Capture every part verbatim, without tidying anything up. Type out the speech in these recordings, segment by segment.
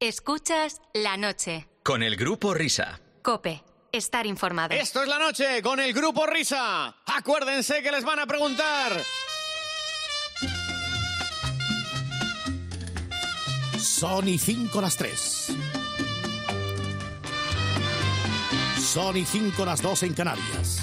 Escuchas La Noche. Con el Grupo Risa. COPE. Estar informado. Esto es La Noche con el Grupo Risa. Acuérdense que les van a preguntar. Son y cinco las tres. Son y cinco las dos en Canarias.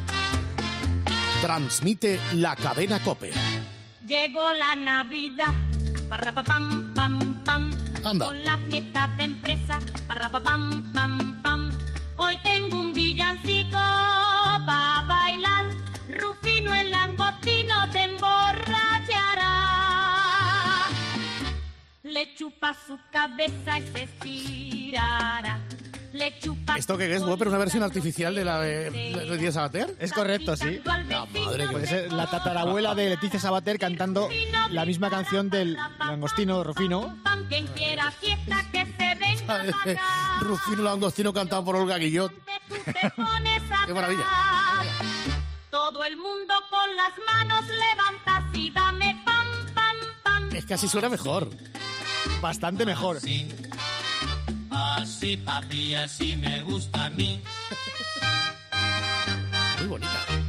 Transmite la cadena COPE. Llegó la Navidad. Para pa pam pam pam. Anda. Con la fiesta de empresa. Para pa pam pam pam. Hoy tengo un villancico pa bailar. Rufino el langostino te emborrachará. Le chupa su cabeza y se estirará. Le chupa. ¿Esto qué es, Whopper? ¿Una versión artificial de la de Leticia Sabater? Es correcto, sí. La madre que... Puede ser la tatarabuela de Leticia Sabater cantando la misma canción del langostino Rufino. Quien quiera fiesta que se venga acá. Rufino Langostino cantado por Olga Guillot. ¡Qué maravilla! Todo el mundo con las manos levantas y dame pam, pam, pam. Es que así suena mejor. Bastante mejor. Así, así papi, así me gusta a mí. Muy bonita.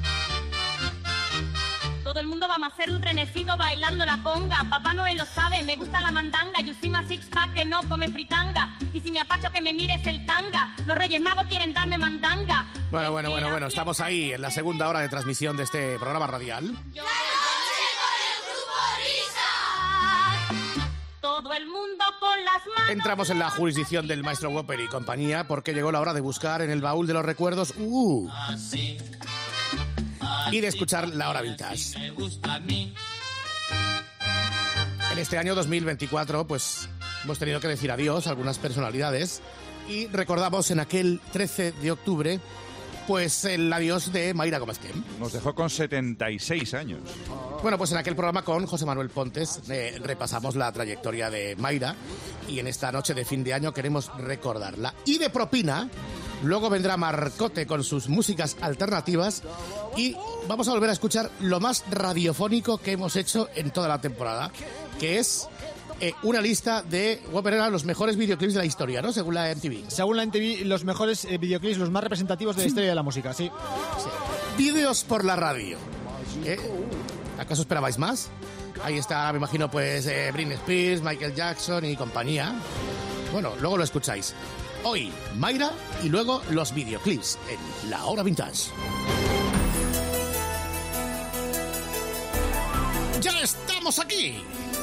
Todo el mundo va a hacer un renecido bailando la conga. Papá Noel lo sabe, me gusta la mandanga. Yo soy más six pack que no come fritanga. Y si me apacho que me mires el tanga. Los Reyes Magos quieren darme mandanga. Bueno, bueno, bueno, bueno. Estamos ahí en la segunda hora de transmisión de este programa radial. ¡La Noche con el Grupo Risa! Todo el mundo con las manos. Entramos en la jurisdicción del maestro Whopper y compañía porque llegó la hora de buscar en el baúl de los recuerdos uh, Así, y de escuchar la hora vintage. me gusta a mí. En este año dos mil veinticuatro, pues hemos tenido que decir adiós a algunas personalidades y recordamos en aquel trece de octubre, pues el adiós de Mayra Gómez Kem. Nos dejó con setenta y seis años. Bueno, pues en aquel programa con José Manuel Pontes eh, repasamos la trayectoria de Mayra y en esta noche de fin de año queremos recordarla. Y de propina, luego vendrá Marcote con sus músicas alternativas y vamos a volver a escuchar lo más radiofónico que hemos hecho en toda la temporada, que es eh, una lista de Whopper, eran los mejores videoclips de la historia, ¿no? Según la M T V. Según la M T V, los mejores eh, videoclips, los más representativos de la historia de la música, sí. Sí. Vídeos por la radio. ¿Eh? ¿Acaso esperabais más? Ahí está, me imagino, pues eh, Britney Spears, Michael Jackson y compañía. Bueno, luego lo escucháis. Hoy, Mayra y luego los videoclips en La Hora Vintage. ¡Ya estamos aquí!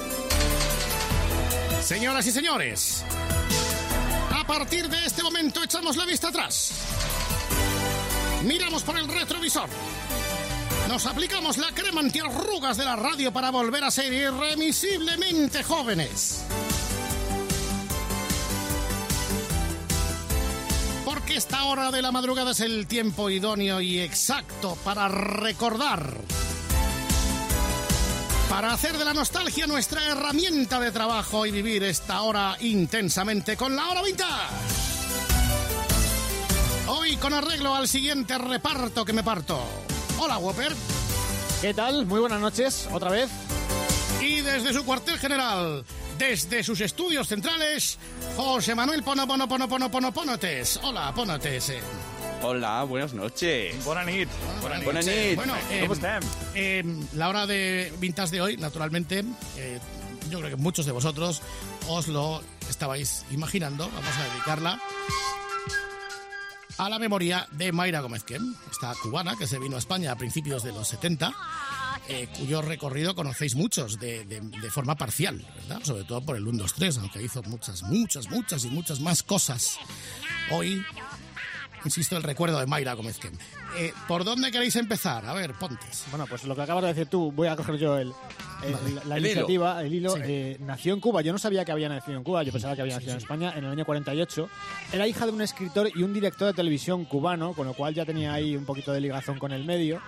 Señoras y señores, a partir de este momento echamos la vista atrás. Miramos por el retrovisor. Nos aplicamos la crema antiarrugas de la radio para volver a ser irremisiblemente jóvenes. Porque esta hora de la madrugada es el tiempo idóneo y exacto para recordar. Para hacer de la nostalgia nuestra herramienta de trabajo y vivir esta hora intensamente con La Hora Vintage. Hoy con arreglo al siguiente reparto que me parto. Hola, Whopper. ¿Qué tal? Muy buenas noches, otra vez. Y desde su cuartel general, desde sus estudios centrales, José Manuel Pono Pono Pono Pono Pono Ponotes. Hola, Ponotes. Hola, buenas noches. Buena nit. Buenas Buena nit. Bueno, eh, ¿Cómo están? eh, la hora de vintage de hoy, naturalmente, eh, yo creo que muchos de vosotros os lo estabais imaginando. Vamos a dedicarla a la memoria de Mayra Gómez Kem, esta cubana que se vino a España a principios de los setenta, eh, cuyo recorrido conocéis muchos de, de, de forma parcial, ¿verdad? Sobre todo por el uno, dos, tres, aunque hizo muchas, muchas, muchas y muchas más cosas. Hoy, insisto, el recuerdo de Mayra Gómez Kem. Eh, ¿Por dónde queréis empezar? A ver, Pontes. Bueno, pues lo que acabas de decir tú, voy a coger yo el, el- Vale. la El iniciativa, el hilo. Sí. Eh, nació en Cuba, yo no sabía que había nacido en Cuba, yo pensaba que había nacido en España en el año cuarenta y ocho. Era hija de un escritor y un director de televisión cubano, con lo cual ya tenía ahí un poquito de ligazón con el medio.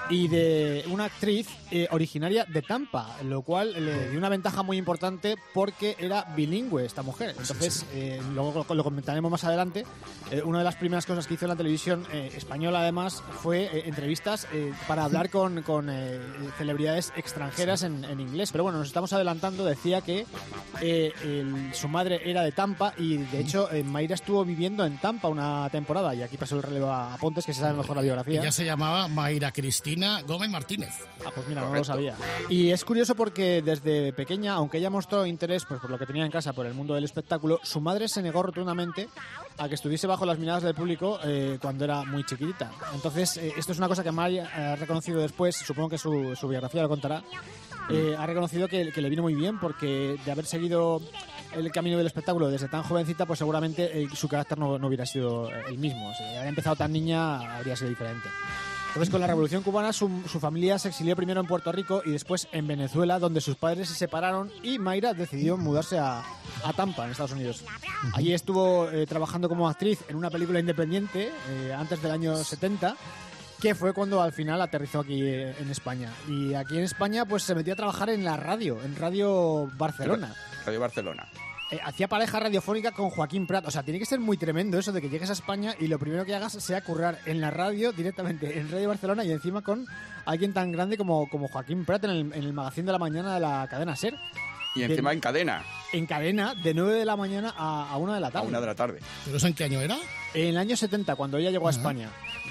y de una actriz eh, originaria de Tampa, lo cual le dio una ventaja muy importante porque era bilingüe esta mujer. Entonces, sí, sí. Eh, luego lo, lo comentaremos más adelante, eh, una de las primeras cosas que hizo en la televisión eh, española además fue eh, entrevistas eh, para hablar con, con eh, celebridades extranjeras sí. en, en inglés. Pero bueno, nos estamos adelantando, decía que eh, el, su madre era de Tampa y de hecho eh, Mayra estuvo viviendo en Tampa una temporada y aquí pasó el relevo a Pontes, que se sabe mejor la biografía. Ella se llamaba Mayra Cristina Gómez Martínez. Ah, pues mira, correcto. No lo sabía. Y es curioso porque desde pequeña, aunque ella mostró interés pues, por lo que tenía en casa, por el mundo del espectáculo, su madre se negó rotundamente a que estuviese bajo las miradas del público eh, cuando era muy chiquitita. Entonces, eh, esto es una cosa que Mayra ha reconocido después, supongo que su, su biografía lo contará, eh, ha reconocido que, que le vino muy bien porque de haber seguido el camino del espectáculo desde tan jovencita, pues seguramente eh, su carácter no, no hubiera sido el mismo. Si hubiera empezado tan niña, habría sido diferente. Entonces, con la Revolución Cubana, su, su familia se exilió primero en Puerto Rico y después en Venezuela, donde sus padres se separaron y Mayra decidió mudarse a, a Tampa, en Estados Unidos. Allí estuvo eh, trabajando como actriz en una película independiente eh, antes del año setenta, que fue cuando al final aterrizó aquí eh, en España. Y aquí en España pues se metió a trabajar en la radio, en Radio Barcelona. Radio Barcelona. Eh, hacía pareja radiofónica con Joaquín Prat. O sea, tiene que ser muy tremendo eso de que llegues a España y lo primero que hagas sea currar en la radio directamente en Radio Barcelona y encima con alguien tan grande como, como Joaquín Prat en el, en el magazín de la mañana de la cadena SER. Y encima de, en cadena. En cadena, de nueve de la mañana a, a una de la tarde. A una de la tarde. ¿Pero eso en qué año era? En el año setenta, cuando ella llegó a España.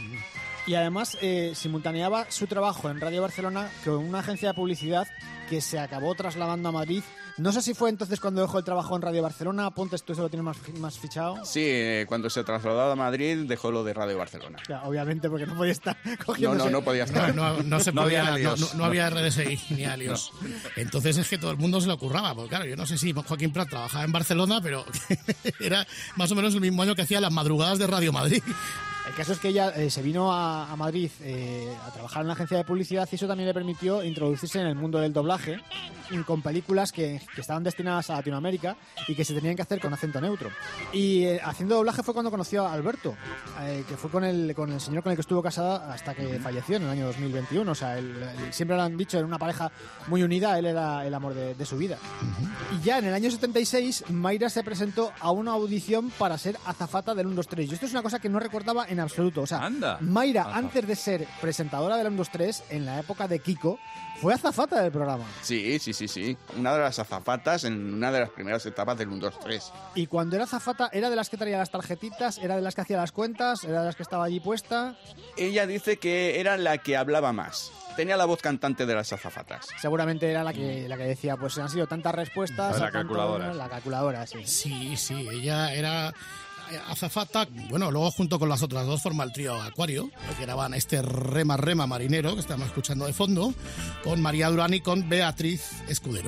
Y además eh, simultaneaba su trabajo en Radio Barcelona con una agencia de publicidad que se acabó trasladando a Madrid. No sé si fue entonces cuando dejó el trabajo en Radio Barcelona. Pontes, tú eso lo tienes más, más fichado. Sí, eh, cuando se trasladó a Madrid dejó lo de Radio Barcelona. Ya, obviamente, porque no podía estar cogiendo. No, no, no podía estar. No, no, no se no podía, había no, no, no había R D S I ni alios. No. Entonces es que todo el mundo se lo curraba. Porque claro, yo no sé si Joaquín Prat trabajaba en Barcelona, pero era más o menos el mismo año que hacía las madrugadas de Radio Madrid. El caso es que ella eh, se vino a, a Madrid eh, a trabajar en una agencia de publicidad y eso también le permitió introducirse en el mundo del doblaje con películas que, que estaban destinadas a Latinoamérica y que se tenían que hacer con acento neutro. Y eh, haciendo doblaje fue cuando conoció a Alberto, eh, que fue con el, con el señor con el que estuvo casada hasta que falleció en el año dos mil veintiuno. O sea, él, él, siempre lo han dicho, era una pareja muy unida, él era el amor de, de su vida. Uh-huh. Y ya en el año setenta y seis, Mayra se presentó a una audición para ser azafata del uno dos tres. Yo esto es una cosa que no recordaba en absoluto. O sea, Anda. Mayra, Ajá. antes de ser presentadora del uno dos tres, en la época de Kiko, fue azafata del programa. Sí, sí, sí, sí. Una de las azafatas en una de las primeras etapas del uno dos tres. Y cuando era azafata, ¿era de las que traía las tarjetitas? ¿Era de las que hacía las cuentas? ¿Era de las que estaba allí puesta? Ella dice que era la que hablaba más. Tenía la voz cantante de las azafatas. Seguramente era la que, la que decía, pues han sido tantas respuestas. La calculadora. Tanto, la calculadora, sí. Sí, sí, ella era azafata, bueno, luego junto con las otras dos forma el trío Acuario, que graban este Rema Rema Marinero que estamos escuchando de fondo, con María Durán y con Beatriz Escudero.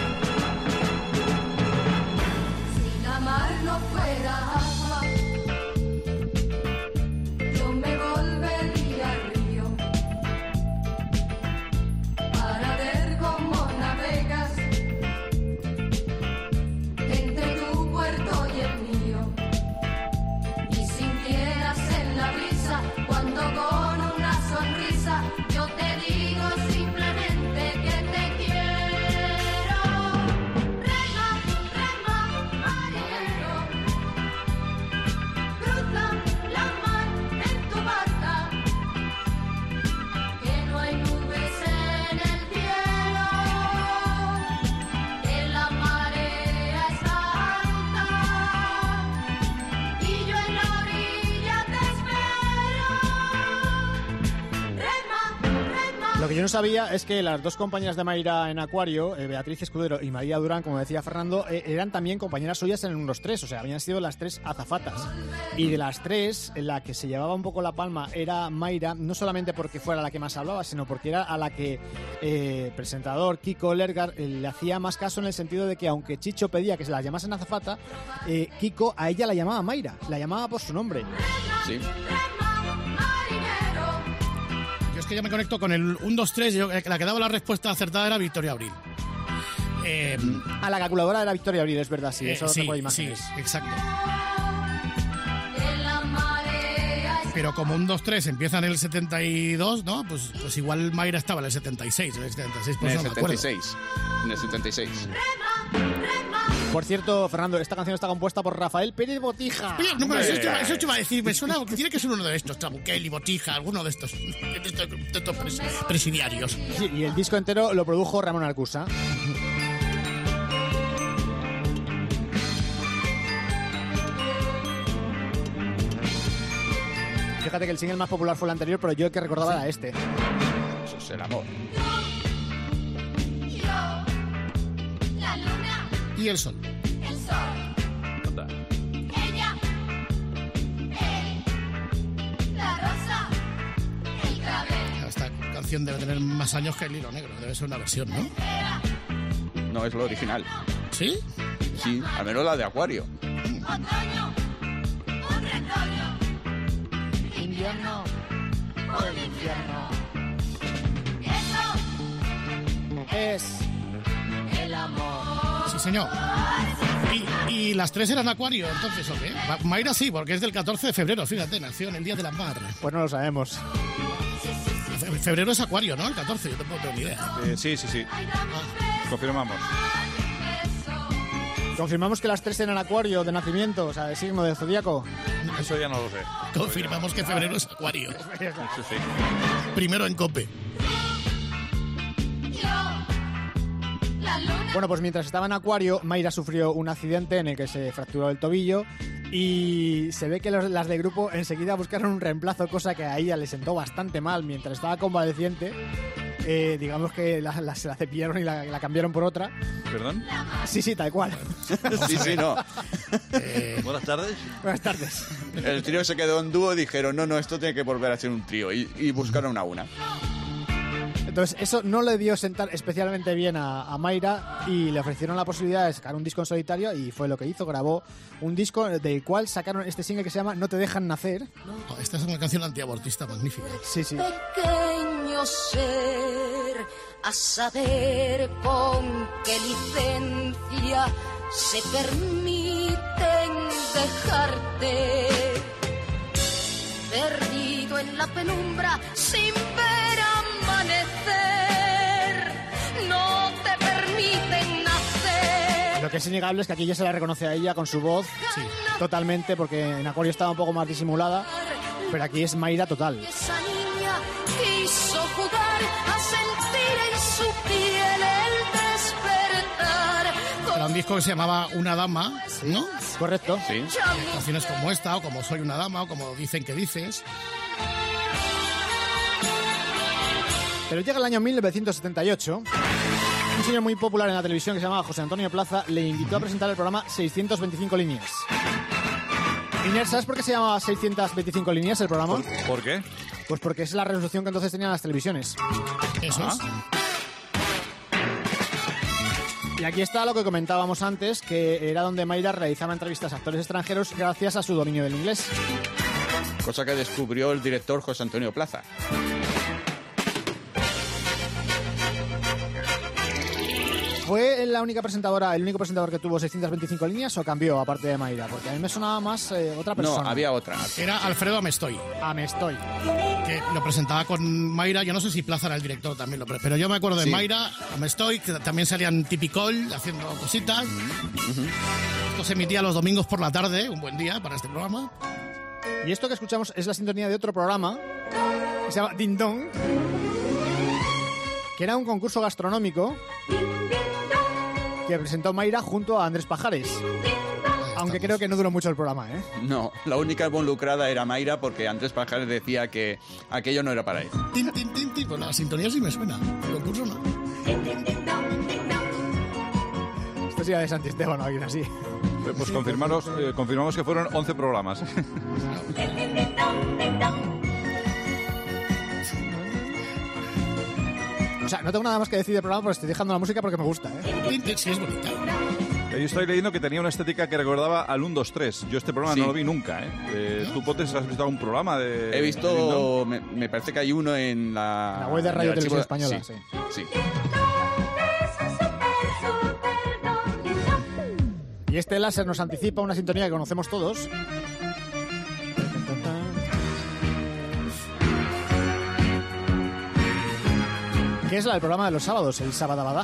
Si la mar no fuera agua, yo me volvería al río para ver cómo navegas entre tu puerto y el mío. Cuando con una sonrisa yo te digo simplemente que te quiero. Rema, rema, marinero, cruza la mar en tu barca, que no hay nubes en el cielo, que la marea está alta y yo en la orilla te espero. Lo que yo no sabía es que las dos compañeras de Mayra en Acuario, eh, Beatriz Escudero y María Durán, como decía Fernando, eh, eran también compañeras suyas en el uno dos tres, o sea, habían sido las tres azafatas. Y de las tres, la que se llevaba un poco la palma era Mayra, no solamente porque fuera la que más hablaba, sino porque era a la que eh, el presentador Kiko Lergar eh, le hacía más caso en el sentido de que aunque Chicho pedía que se la llamasen azafata, eh, Kiko a ella la llamaba Mayra, la llamaba por su nombre. Sí. Es que yo me conecto con el uno dos tres, yo, la que daba la respuesta acertada era Victoria Abril. Eh, a la calculadora era Victoria Abril, es verdad, sí, eso eh, sí, sí, te puedo imaginar. Sí, exacto. Pero como un dos tres empieza en el setenta y dos, ¿no? Pues, pues igual Mayra estaba en el setenta y seis. En el setenta y seis, pues en el no me acuerdo. setenta y seis. En el setenta y seis. Por cierto, Fernando, esta canción está compuesta por Rafael Pérez Botija. Oye, no, pero eso, te iba- eso te iba a decir, me suena, tiene que ser uno de estos, Trabuquel y Botija, alguno de estos, de estos, de estos pres- presidiarios. Sí, y el disco entero lo produjo Ramón Arcusa. Fíjate que el single más popular fue el anterior, pero yo el que recordaba era este. Eso es el amor. Yo, la luna, Y el sol. el sol, Anda. ella, él, la rosa, el clavel. Esta canción debe tener más años que el hilo negro, debe ser una versión, ¿no? No es lo original. ¿Sí? Sí, al menos la de Acuario. Otoño, un retoño, invierno, un infierno. Eso Es el amor. Sí, señor. ¿Y, y las tres eran Acuario, entonces, o qué? Ma- Mayra sí, porque es del catorce de febrero, fíjate, nació en el Día de la Madre. Pues no lo sabemos. Fe- Febrero es Acuario, ¿no? El catorce, yo tampoco tengo ni idea. Eh, sí, sí, sí. Confirmamos. Confirmamos que las tres eran Acuario de nacimiento, o sea, de signo del zodíaco. Eso ya no lo sé. Confirmamos que febrero es Acuario. Sí, sí. Primero en COPE. Yo, la luna, Bueno, pues mientras estaba en Acuario, Mayra sufrió un accidente en el que se fracturó el tobillo y se ve que los- las del grupo enseguida buscaron un reemplazo, cosa que a ella le sentó bastante mal mientras estaba convaleciente. Eh, digamos que la, la- se la cepillaron y la, la cambiaron por otra. ¿Perdón? Sí, sí, tal cual. Sí, sí, no. Buenas tardes. Buenas tardes. El trío se quedó en dúo y dijeron, no, no, esto tiene que volver a ser un trío. Y, y buscaron a una. Entonces, eso no le dio sentar especialmente bien a, a Mayra y le ofrecieron la posibilidad de sacar un disco en solitario y fue lo que hizo. Grabó un disco del cual sacaron este single que se llama No te dejan nacer. Oh, esta es una canción antiabortista magnífica. Sí, sí. pequeño ser, a saber con qué licencia se permiten dejarte. Perdido en la penumbra sin ver amanecer, no te permiten nacer. Lo que es innegable es que aquí ya se la reconoce a ella con su voz totalmente, porque en Acuario estaba un poco más disimulada, pero aquí es Mayra total. Esa niña quiso jugar a sentir en su piel el despertar. Era un disco que se llamaba Una Dama, ¿no? Correcto. Sí. Canciones como esta, o como Soy una Dama, o como Dicen que dices. Pero llega el año mil novecientos setenta y ocho. Un señor muy popular en la televisión que se llamaba José Antonio Plaza le invitó a presentar el programa seiscientas veinticinco líneas. Inés, ¿sabes por qué se llamaba seiscientas veinticinco líneas el programa? ¿Por, por qué? Pues porque es la resolución que entonces tenían las televisiones. Eso es. Y aquí está lo que comentábamos antes, que era donde Mayra realizaba entrevistas a actores extranjeros gracias a su dominio del inglés. Cosa que descubrió el director José Antonio Plaza. ¿Fue la única presentadora, el único presentador que tuvo seiscientas veinticinco líneas o cambió aparte de Mayra? Porque a mí me sonaba más eh, otra No, persona. había otra. Era Alfredo Amestoy, Ah, me estoy. que lo presentaba con Mayra. Yo no sé si Plaza era el director también, lo pre- pero yo me acuerdo de Sí. Mayra, Amestoy, que también salían Tipicol haciendo cositas. Esto se emitía los domingos por la tarde, un buen día para este programa. Y esto que escuchamos es la sintonía de otro programa que se llama Ding Dong, que era un concurso gastronómico que presentó Mayra junto a Andrés Pajares. Aunque creo que no duró mucho el programa, ¿eh? No, la única involucrada era Mayra porque Andrés Pajares decía que aquello no era para él. Tin, tin, tin, tin. Pues la sintonía sí me suena, el concurso no. Esto sí era de Santisteban o alguien así. Eh, Pues confirmaros, eh, confirmamos que fueron once programas. O sea, no tengo nada más que decir del programa, pero estoy dejando la música porque me gusta, ¿eh? Tin, tin, sí, es bonita. Eh, Yo estoy leyendo que tenía una estética que recordaba al uno dos tres. Yo este programa Sí. no lo vi nunca, ¿eh? Eh, ¿Tú, Potes, has visto algún programa de...? He de Ding visto, me, me parece que hay uno en la... La web de en Radio el archivo- Televisión Española, sí. Sí. Y este láser nos anticipa una sintonía que conocemos todos. Que es la del programa de los sábados, el Sabadabada.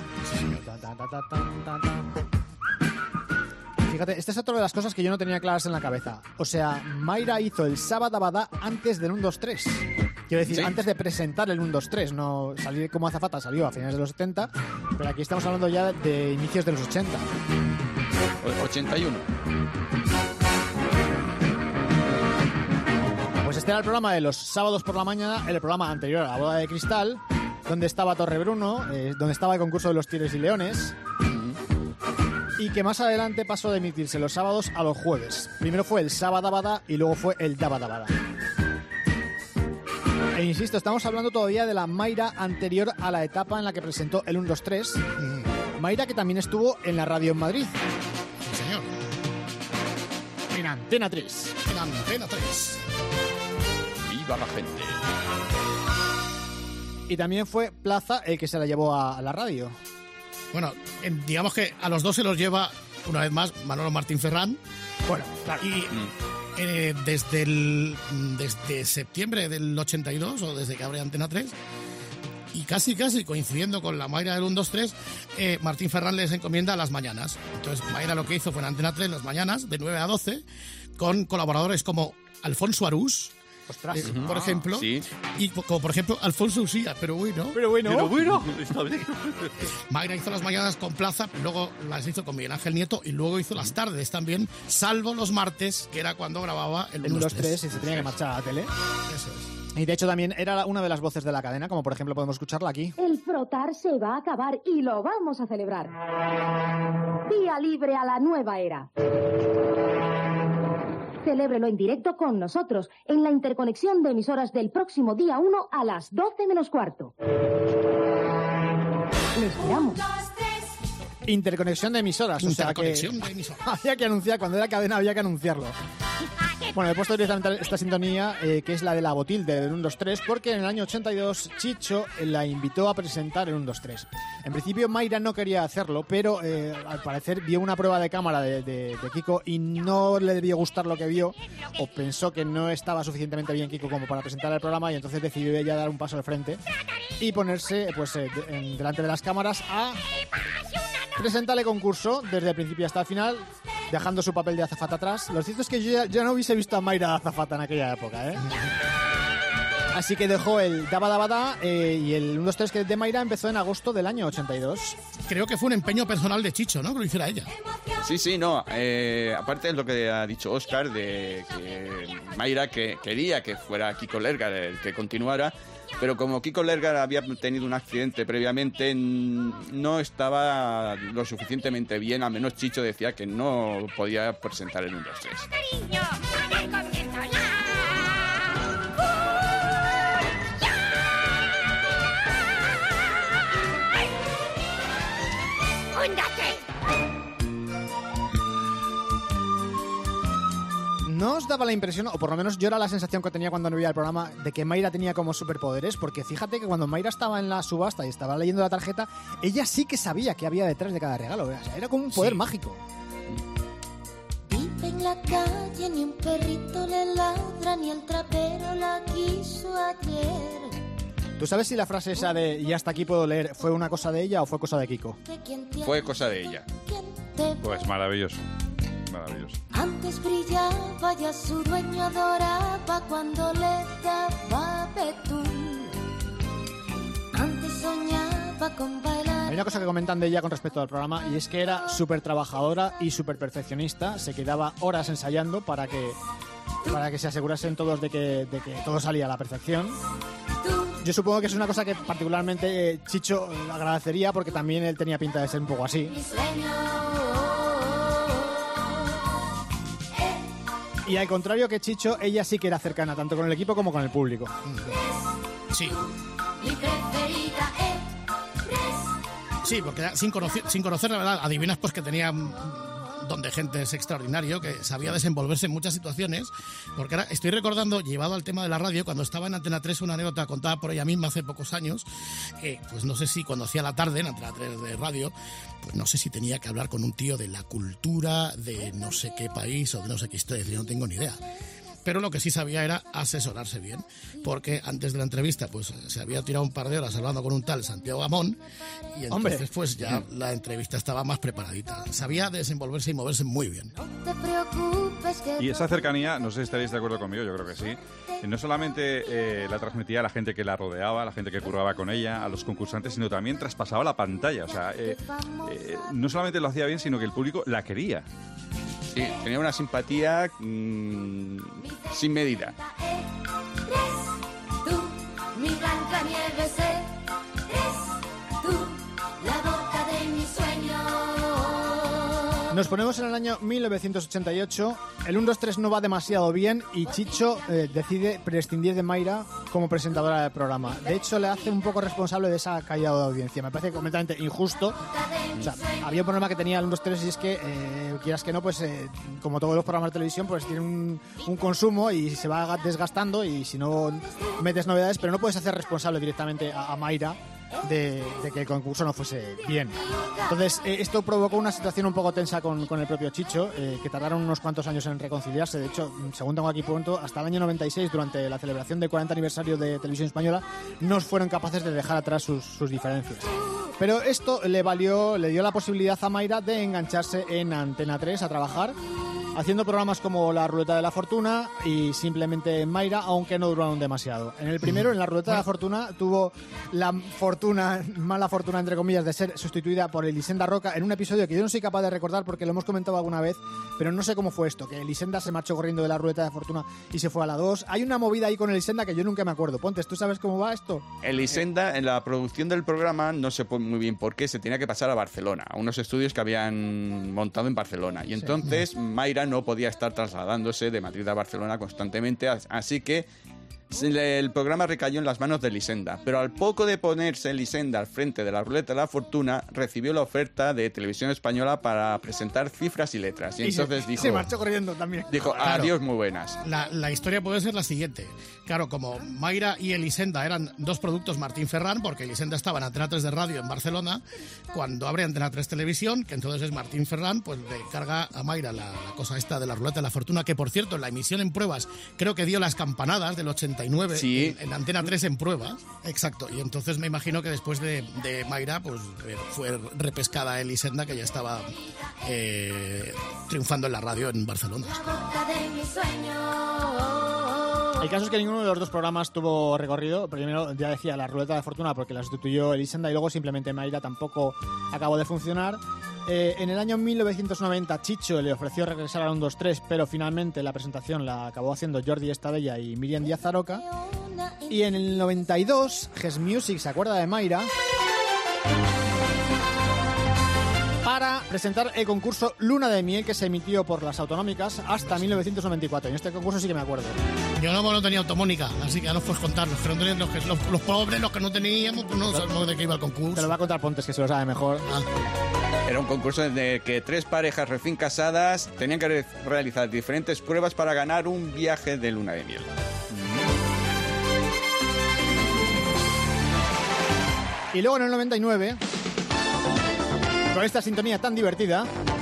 Fíjate, esta es otra de las cosas que yo no tenía claras en la cabeza. O sea, Mayra hizo el Sabadabada antes del uno dos tres. Quiero decir, ¿Sí? antes de presentar el uno dos tres, no salir como azafata, salió a finales de los setenta, pero aquí estamos hablando ya de inicios de los ochenta. ochenta y uno. Pues este era el programa de los sábados por la mañana, el programa anterior a la Boda de Cristal, donde estaba Torrebruno, eh, donde estaba el concurso de los Tigres y Leones, y que más adelante pasó de emitirse los sábados a los jueves. Primero fue el Sabadabada y luego fue el Dabadabada. E insisto, estamos hablando todavía de la Mayra anterior a la etapa en la que presentó el uno dos tres. Mayra que también estuvo en la radio en Madrid. Sí, señor. En Antena tres. En Antena tres. Viva la gente. Y también fue Plaza el que se la llevó a, a la radio. Bueno, en- digamos que a los dos se los lleva, una vez más, Manolo Martín Ferrán. Bueno, claro. Y eh, desde, el, desde septiembre del ochenta y dos, o desde que abre Antena tres, y casi casi coincidiendo con la Mayra del uno dos tres, eh, Martín Ferrán les encomienda las mañanas. Entonces Mayra lo que hizo fue en Antena tres las mañanas, de nueve a doce, con colaboradores como Alfonso Arús, Ostras. eh, por ejemplo, Sí. y como por ejemplo Alfonso Usía, pero bueno. Pero bueno. Pero bueno, está bien. Mayra hizo las mañanas con Plaza, luego las hizo con Miguel Ángel Nieto y luego hizo las tardes también, salvo los martes, que era cuando grababa el El uno uno dos dos tres y se tenía que marchar a la tele. Eso es. Y de hecho también era una de las voces de la cadena, como por ejemplo podemos escucharla aquí. El frotar se va a acabar y lo vamos a celebrar. Día libre a la nueva era. Celébrelo en directo con nosotros en la interconexión de emisoras del próximo día uno a las doce menos cuarto. Le esperamos. Interconexión de emisoras. O sea que Interconexión de emisoras. había que anunciar, cuando era cadena había que anunciarlo. Bueno, he puesto directamente esta sintonía, eh, que es la de la Botilde del uno dos tres, porque en el año ochenta y dos Chicho la invitó a presentar el uno dos tres. En principio Mayra no quería hacerlo, pero eh, al parecer vio una prueba de cámara de, de, de Kiko y no le debió gustar lo que vio, o pensó que no estaba suficientemente bien Kiko como para presentar el programa, y entonces decidió ella dar un paso al frente y ponerse pues eh, de- en- delante de las cámaras a presentar el concurso desde el principio hasta el final, dejando su papel de azafata atrás. Lo cierto es que yo ya, ya no hubiese visto a Mayra azafata en aquella época, ¿eh? Así que dejó el Daba Daba Da, eh, y el uno dos tres que de Mayra empezó en agosto del año ochenta y dos. Creo que fue un empeño personal de Chicho, ¿no? Que lo hiciera ella. Sí, sí, no. eh, aparte es lo que ha dicho Óscar, de que Mayra que quería que fuera Kiko Lergar el que continuara, pero como Kiko Lergar había tenido un accidente previamente, n- no estaba lo suficientemente bien, al menos Chicho decía que no podía presentar el uno dos tres. ¿No os daba la impresión, o por lo menos yo era la sensación que tenía cuando no veía el programa, de que Mayra tenía como superpoderes? Porque fíjate que cuando Mayra estaba en la subasta y estaba leyendo la tarjeta, ella sí que sabía qué había detrás de cada regalo. O sea, era como un poder Sí. mágico. Vive en la calle, ni un perrito le ladra, ni el trapero la quiso ayer. ¿Tú sabes si la frase esa de y hasta aquí puedo leer fue una cosa de ella o fue cosa de Kiko? De quien te Fue cosa de ella. quien te Pues maravilloso. Maravilloso. Antes brillaba, ya su dueño adoraba cuando le daba betún. Antes soñaba con bailar. Hay una cosa que comentan de ella con respecto al programa, y es que era súper trabajadora y súper perfeccionista. Se quedaba horas ensayando para que, para que se asegurasen todos de que, de que todo salía a la perfección. Yo supongo que es una cosa que particularmente eh, Chicho eh, agradecería, porque también él tenía pinta de ser un poco así. Mi sueño. Y al contrario que Chicho, ella sí que era cercana, tanto con el equipo como con el público. Sí. Mi preferida es Sí, porque sin conocer, sin conocer la verdad, adivinas pues que tenía un don de gente es extraordinario, que sabía desenvolverse en muchas situaciones, porque ahora estoy recordando, llevado al tema de la radio, cuando estaba en Antena tres, una anécdota contada por ella misma hace pocos años, eh, pues no sé si cuando hacía la tarde en Antena tres de radio, pues no sé si tenía que hablar con un tío de la cultura de no sé qué país o de no sé qué historia, yo no tengo ni idea. pero lo que sí sabía era asesorarse bien, porque antes de la entrevista pues se había tirado un par de horas hablando con un tal Santiago Gamón y entonces Hombre. pues ya la entrevista estaba más preparadita. Sabía desenvolverse y moverse muy bien. Y esa cercanía, no sé si estaréis de acuerdo conmigo, yo creo que sí, eh, no solamente eh, la transmitía a la gente que la rodeaba, a la gente que curraba con ella, a los concursantes, sino también traspasaba la pantalla. O sea, eh, eh, no solamente lo hacía bien, sino que el público la quería. Sí, tenía una simpatía mmm, sin medida. Eres tú, mi blanca nieve, eres tú, la boca de mi sueño. Nos ponemos en el año mil novecientos ochenta y ocho, el uno dos tres no va demasiado bien y Chicho eh, decide prescindir de Mayra como presentadora del programa. De hecho, le hace un poco responsable de esa caída de audiencia. Me parece completamente injusto. O sea, había un problema que tenía el uno dos tres y es que, eh, quieras que no, pues eh, como todos los programas de televisión, pues tienen un, un consumo y se va desgastando y si no metes novedades, pero no puedes hacer responsable directamente a, a Mayra De, de que el concurso no fuese bien. Entonces, eh, esto provocó una situación un poco tensa con, con el propio Chicho, eh, que tardaron unos cuantos años en reconciliarse. De hecho, según tengo aquí pronto, hasta el año noventa y seis, durante la celebración del cuarenta aniversario de Televisión Española, no fueron capaces de dejar atrás sus, sus diferencias. Pero esto le valió, le dio la posibilidad a Mayra de engancharse en Antena tres a trabajar, haciendo programas como La Ruleta de la Fortuna y Simplemente Mayra, aunque no duraron demasiado. En el primero, en La Ruleta de la Fortuna, tuvo la fortuna, mala fortuna, entre comillas, de ser sustituida por Elisenda Roca en un episodio que yo no soy capaz de recordar porque lo hemos comentado alguna vez, pero no sé cómo fue esto, que Elisenda se marchó corriendo de La Ruleta de la Fortuna y se fue a la dos. Hay una movida ahí con Elisenda que yo nunca me acuerdo. Pontes, ¿tú sabes cómo va esto? Elisenda, en la producción del programa, no sé muy bien por qué, se tenía que pasar a Barcelona, a unos estudios que habían montado en Barcelona. Y entonces sí. Mayra no podía estar trasladándose de Madrid a Barcelona constantemente, así que el programa recayó en las manos de Elisenda, pero al poco de ponerse Elisenda al frente de La Ruleta de la Fortuna, recibió la oferta de Televisión Española para presentar Cifras y Letras. Y, y entonces se, dijo... Se marchó corriendo también. Dijo, claro, adiós, muy buenas. La, la historia puede ser la siguiente. Claro, como Mayra y Elisenda eran dos productos Martín Ferrán, porque Elisenda estaba en Antena tres de radio en Barcelona, cuando abre Antena tres Televisión, que entonces es Martín Ferrán, pues le carga a Mayra la, la cosa esta de La Ruleta de la Fortuna, que por cierto, en la emisión en pruebas, creo que dio las campanadas del ochenta y nueve, sí. en, en Antena tres en pruebas. Exacto, y entonces me imagino que después de, de Mayra, pues fue repescada Elisenda, que ya estaba eh, triunfando en la radio en Barcelona. El caso es que ninguno de los dos programas tuvo recorrido. Primero, ya decía, La Ruleta de Fortuna porque la sustituyó Elisenda y luego Simplemente Mayra tampoco acabó de funcionar. Eh, en el año mil novecientos noventa Chicho le ofreció regresar al uno dos tres, pero finalmente la presentación la acabó haciendo Jordi Estadella y Miriam Díaz Aroca. Y en el noventa y dos, Ges Music se acuerda de Mayra para presentar el concurso Luna de Miel, que se emitió por las autonómicas hasta mil novecientos noventa y cuatro. En este concurso sí que me acuerdo. Yo no, no tenía automónica, así que ya nos puedes contar. Los, que no tenían, los, que, los, los pobres, los que no teníamos, pues no sabemos de qué iba el concurso. Te lo va a contar Pontes, que se lo sabe mejor. Ah. Era un concurso en el que tres parejas recién casadas tenían que re- realizar diferentes pruebas para ganar un viaje de luna de miel. Y luego en el noventa y nueve, con esta sintonía tan divertida,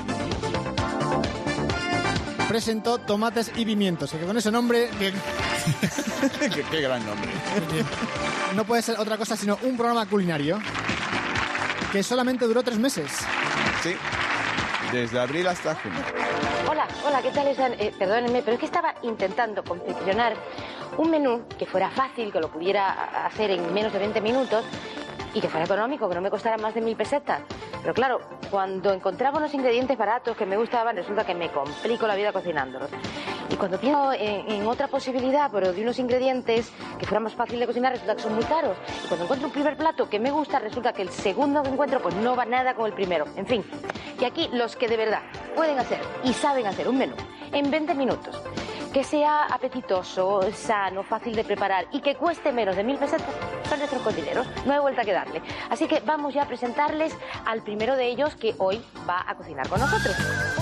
presentó Tomates y Pimientos, que con ese nombre... qué, qué gran nombre. No puede ser otra cosa sino un programa culinario que solamente duró tres meses. Sí, desde abril hasta junio. Hola, hola, ¿qué tal están? Eh, perdónenme, pero es que estaba intentando confeccionar un menú que fuera fácil, que lo pudiera hacer en menos de veinte minutos y que fuera económico, que no me costara más de mil pesetas. Pero claro, cuando encontraba unos ingredientes baratos que me gustaban, resulta que me complico la vida cocinándolos. Y cuando pienso en, en otra posibilidad, pero de unos ingredientes que fuera más fácil de cocinar, resulta que son muy caros. Y cuando encuentro un primer plato que me gusta, resulta que el segundo que encuentro pues no va nada con el primero. En fin, y aquí los que de verdad pueden hacer y saben hacer un menú en veinte minutos, que sea apetitoso, sano, fácil de preparar y que cueste menos de mil pesetas, son nuestros cocineros. No hay vuelta que darle. Así que vamos ya a presentarles al primero de ellos, que hoy va a cocinar con nosotros.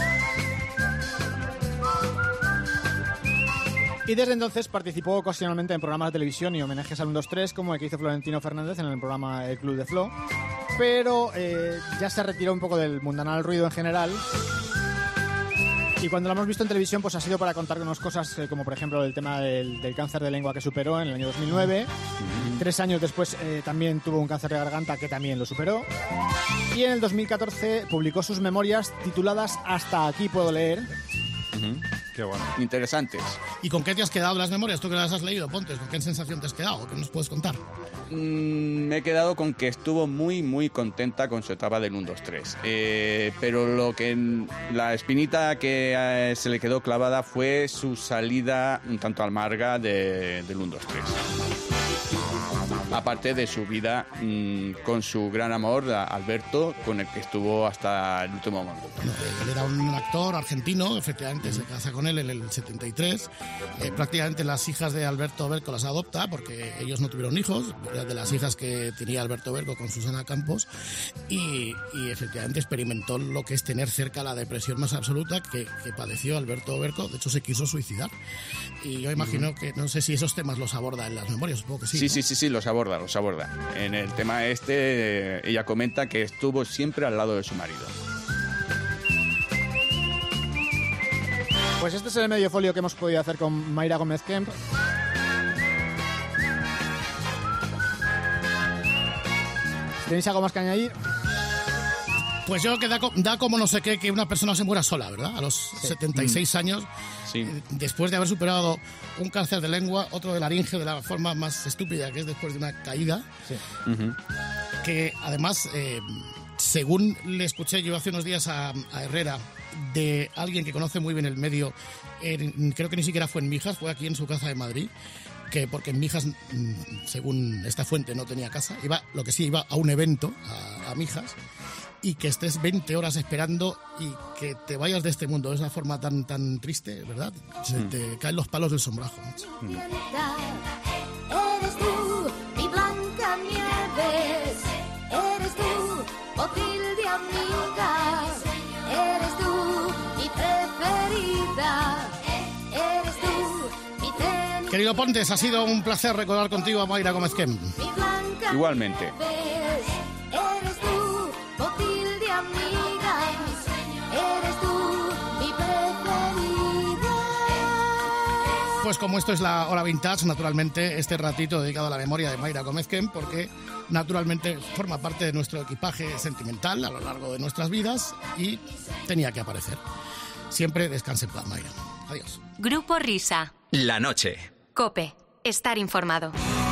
Y desde entonces participó ocasionalmente en programas de televisión y homenajes al uno dos tres, como el que hizo Florentino Fernández en el programa El Club de Flo. Pero eh, ya se retiró un poco del mundanal ruido en general. Y cuando lo hemos visto en televisión, pues ha sido para contarnos cosas eh, como, por ejemplo, el tema del, del cáncer de lengua que superó en el año dos mil nueve. Uh-huh. Tres años después eh, también tuvo un cáncer de garganta que también lo superó. Y en el dos mil catorce publicó sus memorias tituladas Hasta aquí puedo leer. Uh-huh. Qué bueno. Interesantes. ¿Y con qué te has quedado las memorias? ¿Tú que las has leído, Pontes? ¿Con qué sensación te has quedado? ¿Qué nos puedes contar? Mm, me he quedado con que estuvo muy, muy contenta con su etapa del uno dos tres. Eh, pero lo que la espinita que eh, se le quedó clavada fue su salida un tanto amarga de, del uno dos tres. Aparte de su vida mmm, con su gran amor, Alberto, con el que estuvo hasta el último momento. Bueno, él era un actor argentino, efectivamente se casa con él en el setenta y tres. Eh, prácticamente las hijas de Alberto Berco las adopta porque ellos no tuvieron hijos, era de las hijas que tenía Alberto Berco con Susana Campos, y, y efectivamente experimentó lo que es tener cerca la depresión más absoluta que, que padeció Alberto Berco. De hecho, se quiso suicidar. Y yo imagino uh-huh. que, no sé si esos temas los aborda en las memorias, supongo que sí. Sí, ¿no? sí, sí, sí, los aborda. los aborda. En el tema este, eh, ella comenta que estuvo siempre al lado de su marido. Pues este es el medio folio que hemos podido hacer con Mayra Gómez Kemp. ¿Tenéis algo más que añadir? Pues yo que da, da como no sé qué que una persona se muera sola, ¿verdad? A los sí. setenta y seis años, sí. después de haber superado un cáncer de lengua, otro de laringe de la forma más estúpida, que es después de una caída, sí. uh-huh. que además, eh, según le escuché yo hace unos días a, a Herrera, de alguien que conoce muy bien el medio, en, creo que ni siquiera fue en Mijas, fue aquí en su casa de Madrid, que porque en Mijas, según esta fuente, no tenía casa, iba, lo que sí, iba a un evento, a, a Mijas, y que estés veinte horas esperando y que te vayas de este mundo de esa forma tan tan triste, ¿verdad? Se mm. te caen los palos del sombrajo. Mm. Eres tú, mi blanca nieves. Eres tú, botil de amigas. Eres tú, mi preferida. Eres tú, mi tenis. Querido Pontes, ha sido un placer recordar contigo a Mayra Gómez Kemp. Igualmente. Eres tú, botil de amigas, eres tú mi preferida. Pues como esto es la hora vintage, naturalmente este ratito dedicado a la memoria de Mayra Gómez Kemp, porque naturalmente forma parte de nuestro equipaje sentimental a lo largo de nuestras vidas y tenía que aparecer. Siempre descanse en paz, Mayra. Adiós. Grupo Risa. La noche. COPE. Estar informado.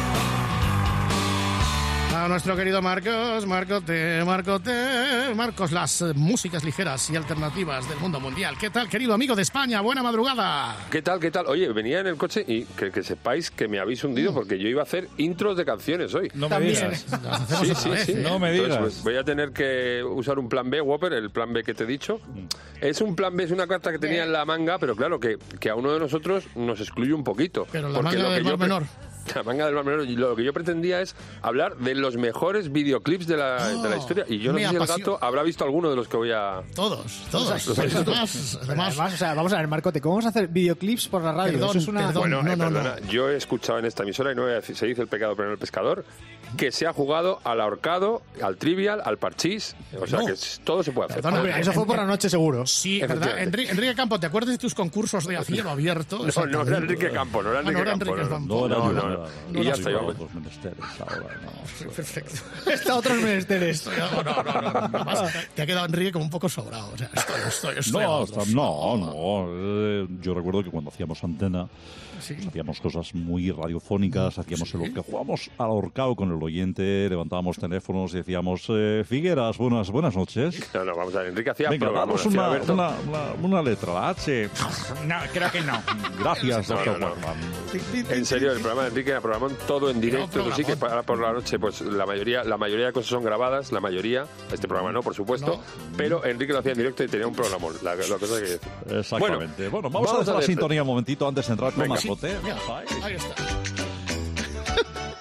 A nuestro querido Marcos, Marcote, Marcote, Marcos, las músicas ligeras y alternativas del mundo mundial. ¿Qué tal, querido amigo de España? Buena madrugada. ¿Qué tal, qué tal? Oye, venía en el coche y que, que sepáis que me habéis hundido porque yo iba a hacer intros de canciones hoy. No me digas. Sí, sí, sí. No me digas. Entonces, pues, voy a tener que usar un plan B, Whopper, el plan B que te he dicho. Es un plan B, es una carta que tenía en la manga, pero claro, que, que a uno de nosotros nos excluye un poquito. Pero la manga del Mar Menor. La manga del Mar Menor. Y lo que yo pretendía es hablar de los mejores videoclips de la, oh, de la historia. Y yo no sé si el gato habrá visto alguno de los que voy a... Todos, todos. Los además, además, además, o sea, vamos a ver, Marcote, ¿cómo vamos a hacer videoclips por la radio? Perdón, Eso es una... perdón, bueno, no, eh, no, perdona, no. yo he escuchado en esta emisora, y no se dice el pecado pero no el pescador, que se ha jugado al ahorcado, al trivial, al parchís. O sea, no. que todo se puede hacer. Perdona, hombre, eso fue por la noche seguro. Sí, ¿verdad? Enrique, Enrique Campos, ¿te acuerdas de tus concursos de a cielo abierto? No, no era Enrique Campos, no era Enrique ah, no, Campos. No, no, no, no. Y ya está, yo. Perfecto. Está otros menesteres. No, no, no, no, no. Más, te ha quedado Enrique como un poco sobrado. O sea, estoy, estoy, estoy no, hasta, no, no. Eh, yo recuerdo que cuando hacíamos Antena, sí. pues hacíamos cosas muy radiofónicas, hacíamos sí. lo que jugábamos al ahorcado con el oyente, levantábamos teléfonos y decíamos, eh, Figueras, buenas buenas noches. No, no, vamos a ver, Enrique hacía Venga, programas. Vamos una, una, una, una letra, la H. No, creo que no. Gracias, no, doctor no, no. En serio, el programa de Enrique era programa todo en directo, eso sí que para por la noche, pues la mayoría, la mayoría de cosas son grabadas, la mayoría, este programa no, por supuesto, no. pero Enrique lo hacía en directo y tenía un programa, la, la cosa que decir. Exactamente. Bueno, bueno vamos, vamos a hacer la sintonía un momentito antes de entrar con Marcote. Sí, ahí está.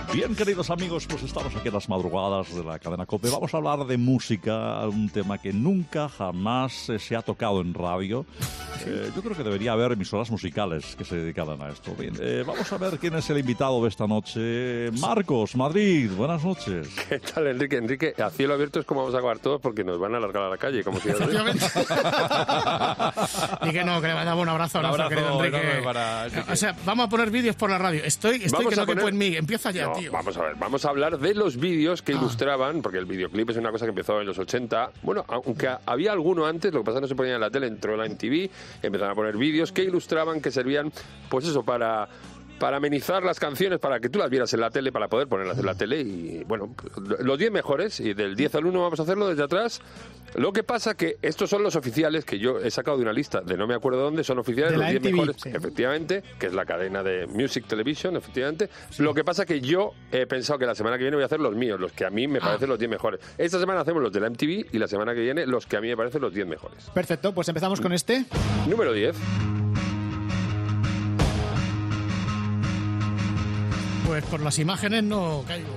Bien, queridos amigos, pues estamos aquí en las madrugadas de la cadena COPE. Vamos a hablar de música, un tema que nunca jamás eh, se ha tocado en radio. Eh, yo creo que debería haber emisoras musicales que se dedicaran a esto. Bien, eh, vamos a ver quién es el invitado de esta noche. Marcos, Madrid, buenas noches. ¿Qué tal, Enrique? Enrique, a cielo abierto es como vamos a acabar todos porque nos van a largar a la calle, como si... Y que no, que le mandamos un abrazo, Un abrazo querido Enrique. enorme para Enrique. O sea, vamos a poner vídeos por la radio. Estoy, estoy Vamos que no a poner- quepo en mí. Empieza ya, No, tío. vamos a ver, vamos a hablar de los vídeos Ah. que ilustraban, porque el videoclip es una cosa que empezó en los ochenta. Bueno, aunque había alguno antes, lo que pasa es que no se ponía en la tele, entró la M T V, empezaron a poner vídeos que ilustraban, que servían, pues eso, para... para amenizar las canciones, para que tú las vieras en la tele, para poder ponerlas en la tele. Y bueno, los diez mejores, y del diez al uno vamos a hacerlo desde atrás. Lo que pasa que estos son los oficiales, que yo he sacado de una lista de no me acuerdo dónde, son oficiales, De los la diez M T V, mejores, sí. efectivamente, que es la cadena de Music Television, efectivamente. Lo que pasa que yo he pensado que la semana que viene voy a hacer los míos, los que a mí me parecen los diez mejores. Esta semana hacemos los de la M T V y la semana que viene los que a mí me parecen los diez mejores. Perfecto, pues empezamos con este. Número diez. Pues por las imágenes no caigo.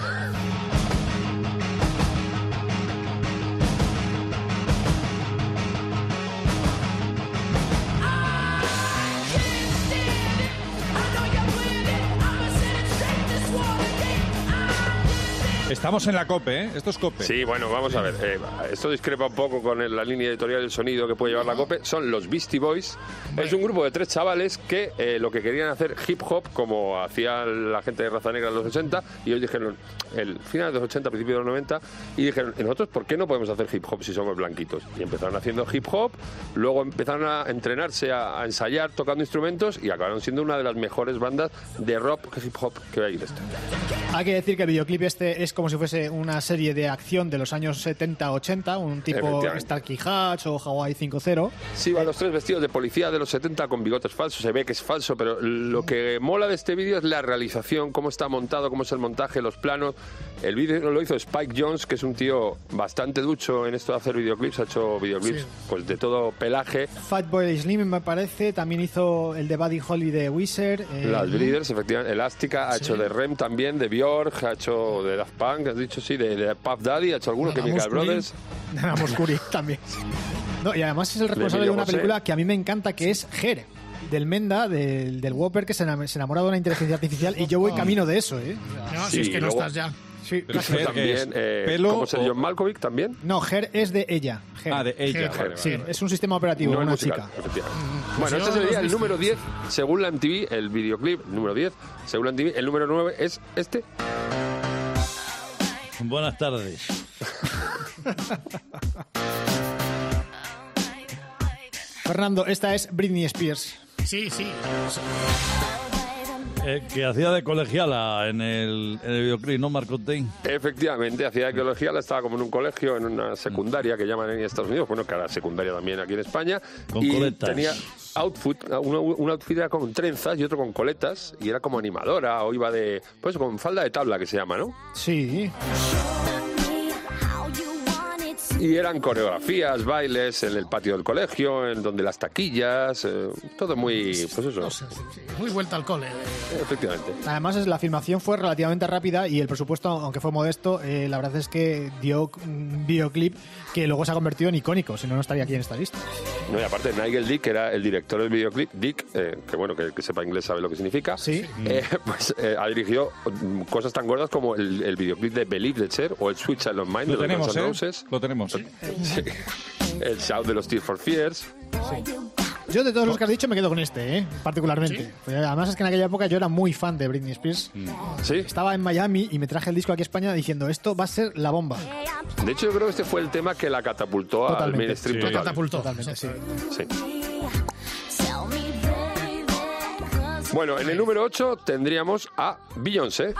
Estamos en la COPE, ¿eh? Esto es COPE. Sí, bueno, vamos a ver. Eh, esto discrepa un poco con el- la línea editorial del sonido que puede llevar la COPE. Son los Beastie Boys. Es un grupo de tres chavales que eh, lo que querían hacer hip hop, como hacía la gente de raza negra en los ochenta, y ellos dijeron, el final de los ochenta, principio de los noventa, y dijeron, ¿y nosotros por qué no podemos hacer hip hop si somos blanquitos? Y empezaron haciendo hip hop, luego empezaron a entrenarse, a, a ensayar, tocando instrumentos, y acabaron siendo una de las mejores bandas de rock hip hop que hay en esta. Hay que decir que el videoclip este es como si fuese una serie de acción de los años setenta ochenta, un tipo Efectivamente. Starkey Hatch o Hawaii cinco cero. Sí, van los tres vestidos de policía de los setenta con bigotes falsos, se ve que es falso, pero lo que mola de este vídeo es la realización, cómo está montado, cómo es el montaje, los planos. El vídeo lo hizo Spike Jonze, que es un tío bastante ducho en esto de hacer videoclips, ha hecho videoclips Sí. pues de todo pelaje. Fatboy Slim me parece, también hizo el de Buddy Holly de Wizard. eh, Las Breeders, efectivamente, Elástica, ha Sí. hecho de Rem también, de Björk, ha hecho de Daft Punk, has dicho sí, de, de Puff Daddy, ha hecho algunos, que Chemical Brothers. De la Moscuri también. No, y además es el responsable de Emilio una José. película que a mí me encanta, que es Her, del Menda, del, del Whopper, que se enam- se enamora de una inteligencia artificial, y yo voy camino de eso, ¿eh? No, Sí, si es que no luego- estás ya. Sí. Pero Hizo Her, ¿qué también, es? eh, ¿Pelo ¿cómo se o- John Malkovich también? No, Her es de ella. Her. Ah, de ella. Her, Vale, sí, vale. es un sistema operativo, No es una musical, chica. efectivamente. Mm, Bueno, yo este sería los el visto. número diez, según la M T V, el videoclip número diez, según la M T V. El número nueve es este. Buenas tardes. Fernando, esta es Britney Spears. Sí, sí. Eh, que hacía de colegiala en el, en el videoclip, ¿no, Marco Tein? Efectivamente, hacía arqueología, la estaba como en un colegio, en una secundaria que llaman en Estados Unidos, bueno, que ahora secundaria también aquí en España. Con y coletas. tenía outfit, una, un outfit era con trenzas y otro con coletas, y era como animadora, o iba de, pues con falda de tabla que se llama, ¿no? Sí. Y eran coreografías, bailes en el patio del colegio, en donde las taquillas, eh, todo muy, pues eso, No sé, sí, sí. Muy vuelta al cole. efectivamente. Además, es- la filmación fue relativamente rápida y el presupuesto, aunque fue modesto, eh, la verdad es que dio un videoclip que luego se ha convertido en icónico, si no, no estaría aquí en esta lista. No, y aparte Nigel Dick, que era el director del videoclip, Dick, eh, que bueno, que, que sepa inglés sabe lo que significa, Sí. eh, pues eh, ha dirigido mm, cosas tan gordas como el, el videoclip de Believe de Cher o el Sweet Child of Mine de Lo los tenemos, Guns N' ¿eh? Roses. Lo tenemos. Sí. El Shout de los Tears for Fears. Yo de todos los que has dicho me quedo con este, ¿eh? particularmente. Pues además es que en aquella época yo era muy fan de Britney Spears. Sí. Estaba en Miami y me traje el disco aquí a España diciendo, esto va a ser la bomba. De hecho, yo creo que este fue el tema que la catapultó al Totalmente. mainstream Sí. total. Catapultó. Totalmente, sí. Sí. Bueno, en el número ocho tendríamos a Beyoncé.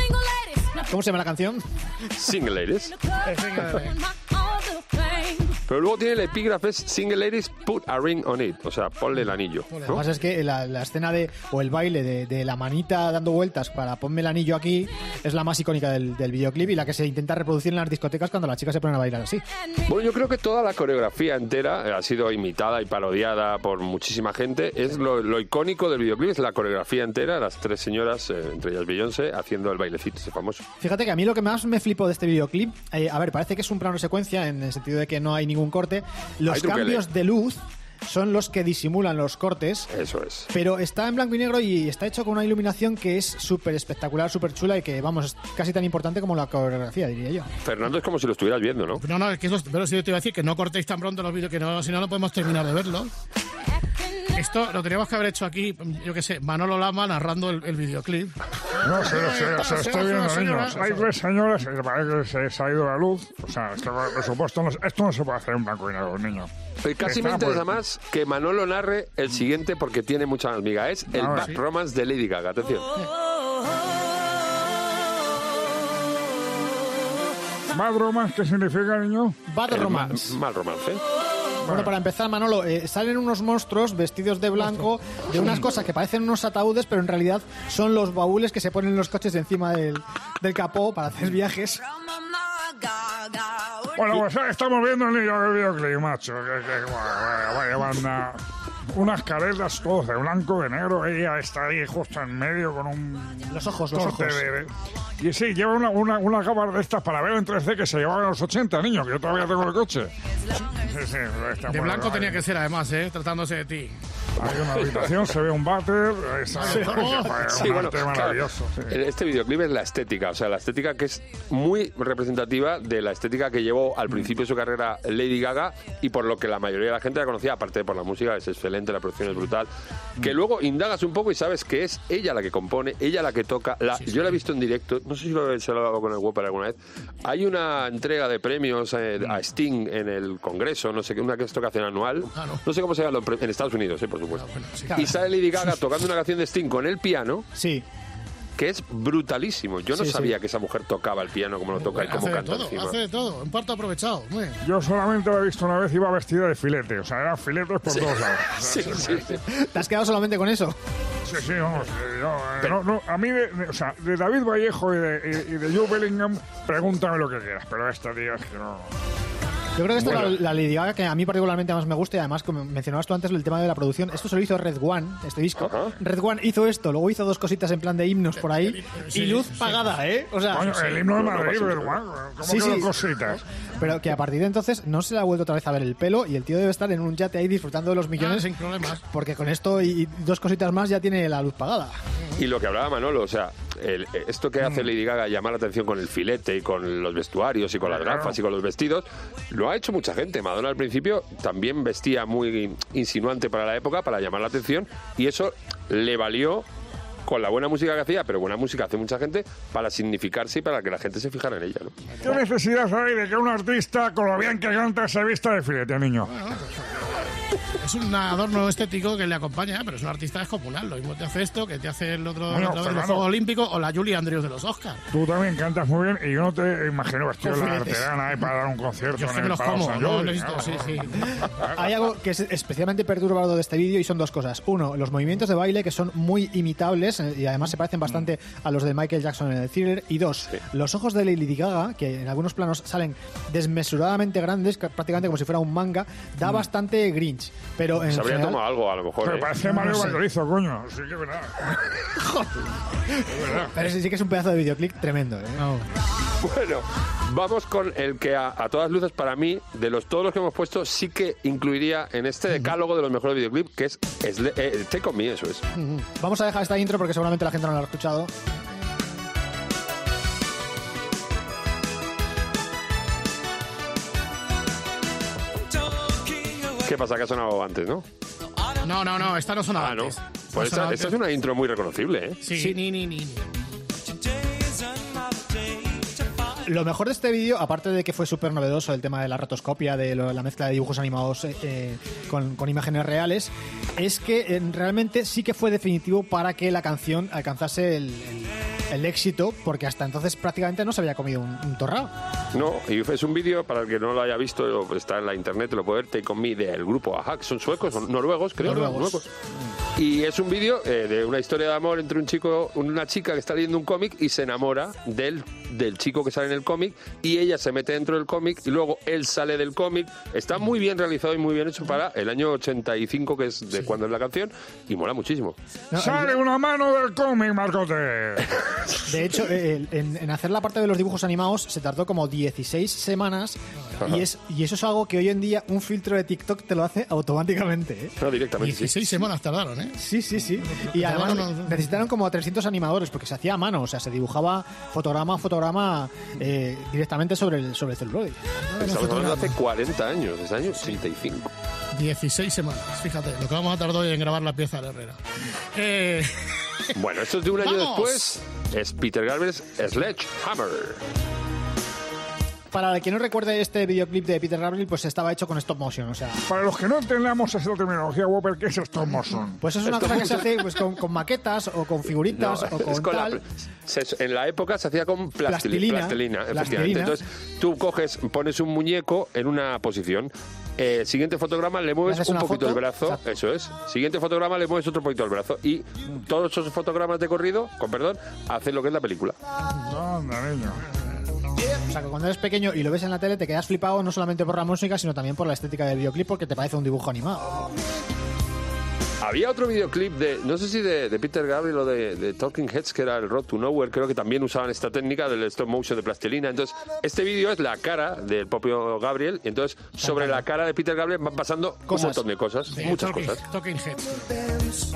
¿Cómo se llama la canción? Single Ladies. Pero luego tiene el epígrafe es Single Ladies Put a Ring on It, o sea, ponle el anillo. Lo que ¿no? pasa es que la, la escena de o el baile de, de la manita dando vueltas para ponme el anillo aquí es la más icónica del, del videoclip y la que se intenta reproducir en las discotecas cuando las chicas se ponen a bailar así. Bueno, yo creo que toda la coreografía entera ha sido imitada y parodiada por muchísima gente. Es lo, lo icónico del videoclip, es la coreografía entera, las tres señoras, eh, entre ellas Beyoncé, haciendo el bailecito ese famoso. Fíjate que a mí lo que más me flipó de este videoclip, eh, a ver, parece que es un plano secuencia en el sentido de que no hay ningún corte. Los Hay truquele. cambios de luz son los que disimulan los cortes. Eso es. Pero está en blanco y negro y está hecho con una iluminación que es súper espectacular, súper chula y que, vamos, es casi tan importante como la coreografía, diría yo. Fernando, es como si lo estuvieras viendo, ¿no? No, no, es que eso, pero sí te iba a decir que no cortéis tan pronto los vídeos, que no, si no, no podemos terminar de verlo. Esto lo teníamos que haber hecho aquí, yo qué sé, Manolo Lama narrando el, el videoclip. No sé, no sé, o sea, estoy viendo, niños. Hay tres señoras que parece que se, se ha ido la luz. O sea, esto, por supuesto, no, esto no se puede hacer en blanco y negro, niños. Y casi Está, me interesa pues, más que Manolo narre el siguiente porque tiene mucha más miga. Es el A ver, Bad sí. Romance de Lady Gaga. Atención. ¿Bad romance qué significa, niño? Bad El romance. ma- mal romance. Bueno, para empezar, Manolo, eh, salen unos monstruos vestidos de blanco de unas cosas que parecen unos ataúdes, pero en realidad son los baúles que se ponen en los coches encima del, del capó para hacer viajes. Bueno, pues estamos viendo el niño del videoclip, macho. Que, que, vaya, vaya banda. Unas caretas todos de blanco, de negro. Ella está ahí justo en medio con un... Los ojos, los corte ojos. de- de- Y sí, lleva una, una, una cámara de estas para ver en tres D que se llevaba en los ochenta, niño, que yo todavía tengo el coche. Sí, sí, está De bueno, blanco ahí. tenía que ser, además, ¿eh? Tratándose de ti. Hay una habitación, se ve un váter. Esa, Sí. Sí, un bueno, arte claro, maravilloso. Sí. este videoclip es la estética, o sea, la estética que es muy representativa de la estética que llevó al principio de su carrera Lady Gaga y por lo que la mayoría de la gente la conocía, aparte de por la música, es excelente, la producción es brutal, que luego indagas un poco y sabes que es ella la que compone, ella la que toca. La, Sí, yo sí. la he visto en directo, no sé si lo, se lo he hablado con el Whopper alguna vez. Hay una entrega de premios eh, a Sting en el Congreso, no sé qué, una que es tocación anual, Ah, no. no sé cómo se llama, en Estados Unidos, eh, por supuesto. Bueno, sí. Y sale Lady Gaga tocando una canción de Sting con el piano, Sí. que es brutalísimo. Yo no Sí, sí. sabía que esa mujer tocaba el piano como lo toca y cómo Hace de canta todo, encima. hace de todo. Un parto aprovechado. Muy bien. Yo solamente la he visto una vez, iba vestida de filete. O sea, eran filetes por todos lados. O sea, Sí, sí, sí. ¿Te has quedado solamente con eso? Sí, sí, vamos. eh, yo, eh, no, no, a mí, de, de- o sea, de David Vallejo y de, y, y de Joe Bellingham, pregúntame lo que quieras. Pero esta, tío, es que no... Yo creo que esta Bueno. es la, la Lady Gaga que a mí particularmente más me gusta y además, como mencionabas tú antes, el tema de la producción. Esto se lo hizo Red One, este disco. Ajá. Red One hizo esto, luego hizo dos cositas en plan de himnos por ahí Sí, y luz sí. pagada, ¿eh? O sea, Coño, el himno de no, no Madrid, pasa ¿verdad? nada. ¿Cómo Sí, que sí. dos cositas? pero que a partir de entonces no se le ha vuelto otra vez a ver el pelo y el tío debe estar en un yate ahí disfrutando de los Ah, millones sin problemas. porque con esto y, y dos cositas más ya tiene la luz pagada. Y lo que hablaba Manolo, o sea, el- esto que hace Lady Gaga, llamar la atención con el filete y con los vestuarios y con las Claro. gafas y con los vestidos, lo ha hecho mucha gente. Madonna al principio también vestía muy insinuante para la época, para llamar la atención, y eso le valió con la buena música que hacía, pero buena música hace mucha gente, para significarse y para que la gente se fijara en ella, ¿no? ¿Qué necesidad hay de que un artista, con lo bien que canta, se vista de filete, niño? Es un adorno estético que le acompaña, pero es un artista descomunal. Lo mismo te hace esto que te hace el otro Bueno, otra vez de los Fernando. Juegos Olímpicos o la Julie Andrews de los Oscars. Tú también cantas muy bien y yo no te imagino vestido Con en la filetes. arterana eh, para dar un concierto Yo es en que el me los Palau como, Sant no Jordi, lo he visto, ¿no? sí, sí. Hay algo que es especialmente perturbador de este vídeo y son dos cosas. Uno, los movimientos de baile que son muy imitables eh, y además se parecen bastante a los de Michael Jackson en el Thriller. Y dos, los ojos de Lady Gaga, que en algunos planos salen desmesuradamente grandes, que prácticamente como si fuera un manga, da bastante Grinch. Pero en Se habría general, tomado algo, a lo mejor. Me ¿eh? parece Mario no sé. Valorizo, coño. Sí que es verdad. pero ese sí que es un pedazo de videoclip tremendo. ¿eh? Bueno, vamos con el que a, a todas luces para mí, de los todos los que hemos puesto, sí que incluiría en este decálogo de los mejores videoclips, que es, es eh, Take On Me, eso es. Vamos a dejar esta intro porque seguramente la gente no la ha escuchado. ¿Qué pasa? Que ha sonado antes, ¿no? No, no, no, esta no sonaba Ah, no. antes. Pues esta, sonaba esta es antes. una intro muy reconocible, ¿eh? Sí, Sí. ni, ni, ni. ni. Lo mejor de este vídeo, aparte de que fue súper novedoso el tema de la rotoscopia, de lo- la mezcla de dibujos animados eh, eh, con, con imágenes reales, es que eh, realmente sí que fue definitivo para que la canción alcanzase el, el- el éxito, porque hasta entonces prácticamente no se había comido un, un torrao. No, y es un vídeo, para el que no lo haya visto, está en la internet, lo puede ver, Take On Me, del grupo Ajá, que son suecos, son noruegos, creo. Noruegos. noruegos. Y es un vídeo eh, de una historia de amor entre un chico, una chica que está leyendo un cómic y se enamora del, del chico que sale en el cómic, y ella se mete dentro del cómic y luego él sale del cómic. Está muy bien realizado y muy bien hecho para el año ochenta y cinco, que es de sí. cuando es la canción, y mola muchísimo. No, ¡Sale una mano del cómic, Marcote! De hecho, en, en hacer la parte de los dibujos animados se tardó como dieciséis semanas. Y, es, y eso es algo que hoy en día un filtro de TikTok te lo hace automáticamente, ¿eh? No, directamente. dieciséis sí. semanas tardaron, ¿eh? Sí, sí, sí. Y además no, no, no. necesitaron como a trescientos animadores porque se hacía a mano, o sea, se dibujaba fotograma a fotograma eh, directamente sobre el, sobre el celuloide. Estamos hablando de hace cuarenta años, desde el año ochenta y cinco. dieciséis semanas, fíjate, lo que vamos a tardar hoy en grabar la pieza de Herrera. Eh... Bueno, esto es de un año ¡Vamos! después, es Peter Gabriel's Sledgehammer. Para el que no recuerde, este videoclip de Peter Gabriel pues estaba hecho con stop motion, o sea... Para los que no entendamos esa terminología, Whopper, ¿qué es stop motion? Pues es una stop cosa motion. que se hace pues, con, con maquetas o con figuritas No, o con, con tal... la, se, en la época se hacía con plastilina, Plastilina, plastilina, efectivamente. plastilina. Entonces tú coges, pones un muñeco en una posición. Eh, siguiente fotograma, le mueves un poquito foto? el brazo. Exacto. Eso es. Siguiente fotograma, le mueves otro poquito el brazo. Y todos esos fotogramas de corrido, con perdón, hacen lo que es la película. Anda, niño. O sea, que cuando eres pequeño y lo ves en la tele te quedas flipado no solamente por la música, sino también por la estética del videoclip, porque te parece un dibujo animado. Había otro videoclip de, no sé si de, de Peter Gabriel o de, de Talking Heads, que era el Road to Nowhere, creo que también usaban esta técnica del stop motion de plastilina. Entonces, este vídeo es la cara del propio Gabriel, y entonces sobre la cara de Peter Gabriel van pasando cosas. un montón de cosas, De muchas talking, cosas. Talking Heads.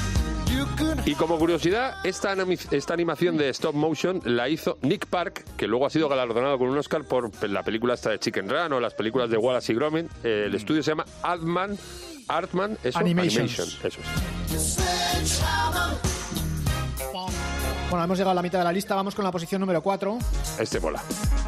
Y como curiosidad, esta, esta animación de stop motion la hizo Nick Park, que luego ha sido galardonado con un Oscar por la película esta de Chicken Run o las películas de Wallace y Gromit. Eh, el estudio se llama Artman, Artman eso, Animations. Animation, eso es. Bueno, hemos llegado a la mitad de la lista, vamos con la posición número cuatro. Este mola.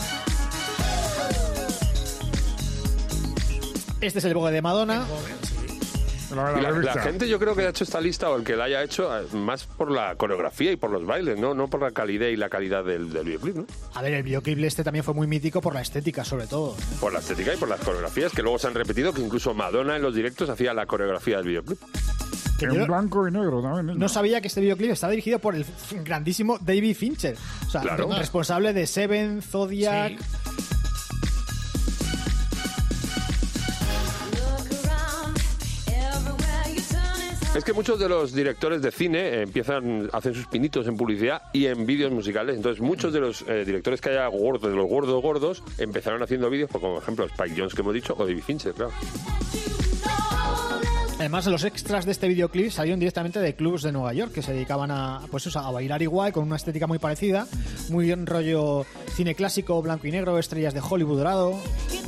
Este es el Vogue de Madonna. La, la, la, la gente yo creo que ha hecho esta lista, o el que la haya hecho, más por la coreografía y por los bailes, no, no por la calidad y la calidad del, del videoclip, ¿no? A ver, el videoclip este también fue muy mítico por la estética, sobre todo. Por la estética y por las coreografías, que luego se han repetido, que incluso Madonna en los directos hacía la coreografía del videoclip. Que en blanco y negro también. ¿no? No sabía que este videoclip estaba dirigido por el grandísimo David Fincher. O sea, claro. responsable de Seven, Zodiac... Sí. Es que muchos de los directores de cine eh, empiezan, hacen sus pinitos en publicidad y en vídeos musicales. Entonces, muchos de los eh, directores que haya gordos, de los gordos gordos, empezaron haciendo vídeos, como por ejemplo Spike Jonze, que hemos dicho, o David Fincher, claro. Además, los extras de este videoclip salieron directamente de clubs de Nueva York que se dedicaban a, pues, a bailar igual, con una estética muy parecida, muy en rollo cine clásico, blanco y negro, estrellas de Hollywood dorado.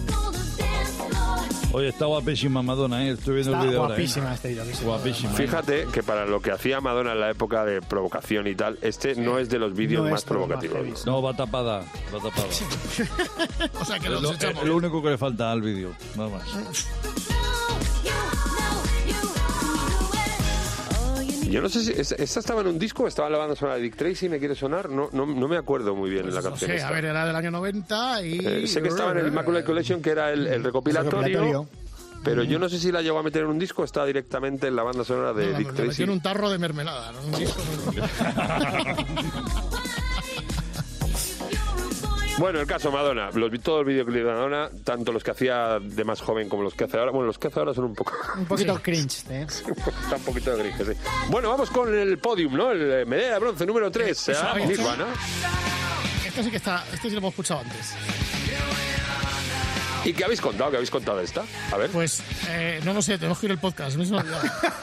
Oye, está guapísima Madonna, ¿eh? Estoy viendo está el video guapísima ahora, ¿eh? este video. Guapísima. Fíjate que para lo que hacía Madonna en la época de provocación y tal, este sí. no es de los vídeos no más provocativos. Más no, va tapada, va tapada. O sea que es los lo, echamos. Es lo único que le falta al vídeo, nada más. Yo no sé si esta estaba en un disco, estaba en la banda sonora de Dick Tracy, ¿me quiere sonar? No, no, no me acuerdo muy bien pues en la canción. Sí, esta. a ver, era del año noventa y... Eh, sé que estaba en el Immaculate Collection, que era el, el recopilatorio, el recopilatorio. Pero yo no sé si la llegó a meter en un disco o está directamente en la banda sonora de no, Dick la Tracy. metió en un tarro de mermelada, ¿no? Un disco. Bueno, el caso Madonna, los, todos los videoclips de Madonna, tanto los que hacía de más joven como los que hace ahora, bueno, los que hace ahora son un poco... Un poquito sí. cringe, ¿eh? Está un poquito de cringe, sí. Bueno, vamos con el podium, ¿no? El medalla de bronce número tres, ¿eh? Nirvana. Este sí que está, este sí lo hemos escuchado antes. ¿Y qué habéis contado? ¿Qué habéis contado de esta? A ver. Pues, eh, no lo sé, tenemos que ir al podcast, me se me ha olvidado.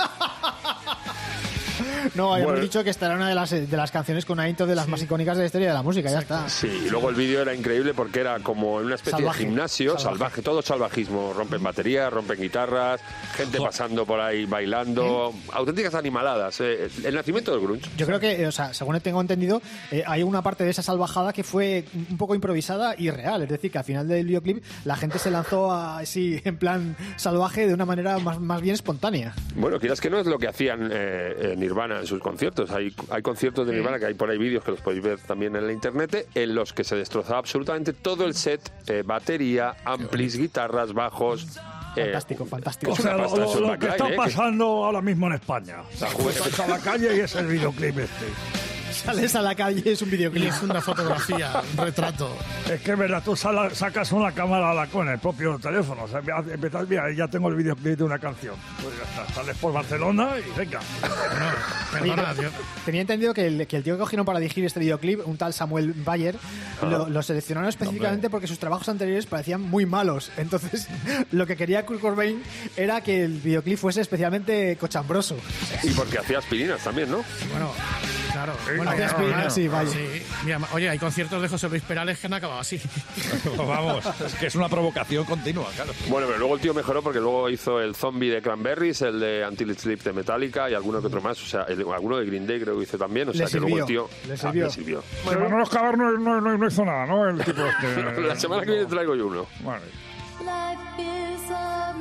No, habíamos bueno. dicho que esta era una de las, de las canciones con una intro de las sí. más icónicas de la historia de la música, ya está. Sí, y luego el vídeo era increíble porque era como en una especie salvaje, de gimnasio, salvaje. salvaje, todo salvajismo. Rompen baterías, rompen guitarras, gente Joder. pasando por ahí bailando, ¿Eh? auténticas animaladas. Eh, el nacimiento del grunge. Yo creo que, o sea, según tengo entendido, eh, hay una parte de esa salvajada que fue un poco improvisada y real. Es decir, que al final del videoclip la gente se lanzó así en plan salvaje de una manera más, más bien espontánea. Bueno, quizás que no es lo que hacían eh, Nirvana en sus conciertos. Hay, hay conciertos de Nirvana que hay por ahí vídeos que los podéis ver también en la internet, en los que se destrozaba absolutamente todo el set, eh, batería, amplis, guitarras, bajos. Fantástico, fantástico. O sea, lo, pasta, lo- lo que está ¿eh? pasando ahora mismo en España. O sea, sales a la calle y es el videoclip este. Sales a la calle y es un videoclip. Es una fotografía, un retrato. Es que es verdad, tú sala- sacas una cámara a la- con el propio teléfono. O sea, empiezas, mira, ya tengo el videoclip de una canción. Pues ya está, sales por Barcelona y venga. Oye, pero tenía entendido que el, que el tío que cogieron para dirigir este videoclip, un tal Samuel Bayer, lo, lo seleccionaron específicamente porque sus trabajos anteriores parecían muy malos. Entonces, lo que quería Kurt Cobain era que el videoclip fuese especialmente cochambroso. Y porque hacía aspirinas también, ¿no? Bueno, claro. Bueno, hacía aspirinas, sí, vaya. Sí. Mira, oye, hay conciertos de José Luis Perales que han acabado así. Vamos, es que es una provocación continua, claro. Bueno, pero luego el tío mejoró porque luego hizo el Zombie de Cranberries, el de Until It Sleeps de Metallica y alguno que otro más. O sea, el- alguno de Green Day creo que hizo también. O sea, Le que luego el sirvió, tío... le Ah, sirvió. le sirvió. Bueno, Manolo Escobar no, no, no, no hizo nada, ¿no? El tipo este. La semana que viene traigo yo uno. Vale. Life is a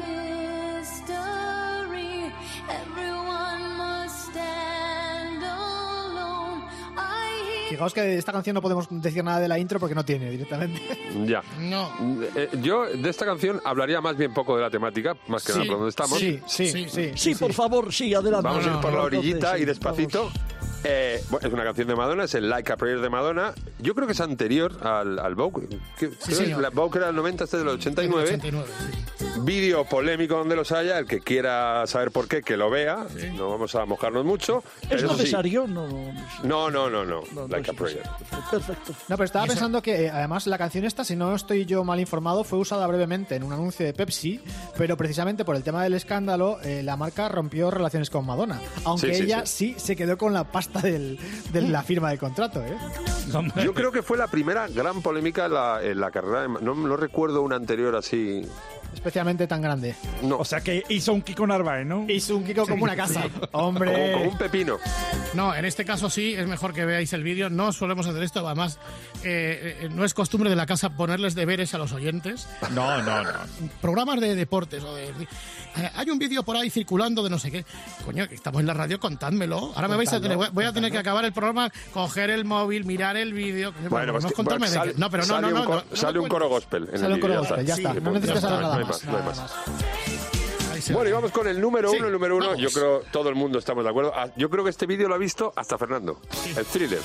mystery. Everyone must stand alone. I Fijaos que de esta canción no podemos decir nada de la intro porque no tiene directamente. Ya. No. Eh, yo de esta canción hablaría más bien poco de la temática, más que Sí, nada por donde estamos. sí, sí, sí, sí. Sí, por favor, sí, adelante. Vamos a ir por la Entonces, orillita sí, y despacito. Eh, bueno, es una canción de Madonna, es el Like a Prayer de Madonna. Yo creo que es anterior al, al Vogue. Que- creo que señor. la Vogue era del noventa, este es del ochenta y nueve. ochenta y nueve, sí. Vídeo polémico donde los haya. El que quiera saber por qué, que lo vea. No vamos a mojarnos mucho. ¿Es pero eso sí. necesario? No, No, no, no, no. no, Like a no, Prayer. Perfecto. No, pero estaba pensando que eh, además la canción esta, si no estoy yo mal informado, fue usada brevemente en un anuncio de Pepsi, pero precisamente por el tema del escándalo, eh, la marca rompió relaciones con Madonna. Aunque Sí, sí, ella sí. se quedó con la pasta del, de la firma del contrato, ¿eh? Yo creo que fue la primera gran polémica en la, en la carrera. de Ma- no, no recuerdo una anterior así. Especialmente tan grande. No. O sea que hizo un Kiko Narváez, ¿no? Hizo un Kiko como una casa. Hombre. Como, como un pepino. No, en este caso sí, es mejor que veáis el vídeo. No solemos hacer esto, además, eh, eh, no es costumbre de la casa ponerles deberes a los oyentes. No, no, no. Programas de deportes o de... eh, hay un vídeo por ahí circulando de no sé qué. Coño, que estamos en la radio, contádmelo. Ahora me vais a tener, voy a tener que acabar el programa, coger el móvil, mirar el vídeo. Bueno, no pues es que- contarme bueno, de sale- qué- No, pero no, sale no, un no, coro- no, no sale me un coro gospel en Sale el un coro vídeo. gospel, ya Sí, está. sí, No pues necesitas ya saber está, nada no hay más. más, no hay nada más. más. Ahí se Bueno, ve. y vamos con el número Sí, uno, el número uno. vamos. Yo creo todo el mundo estamos de acuerdo. Ah, Yo creo que este vídeo lo ha visto hasta Fernando. El Thriller.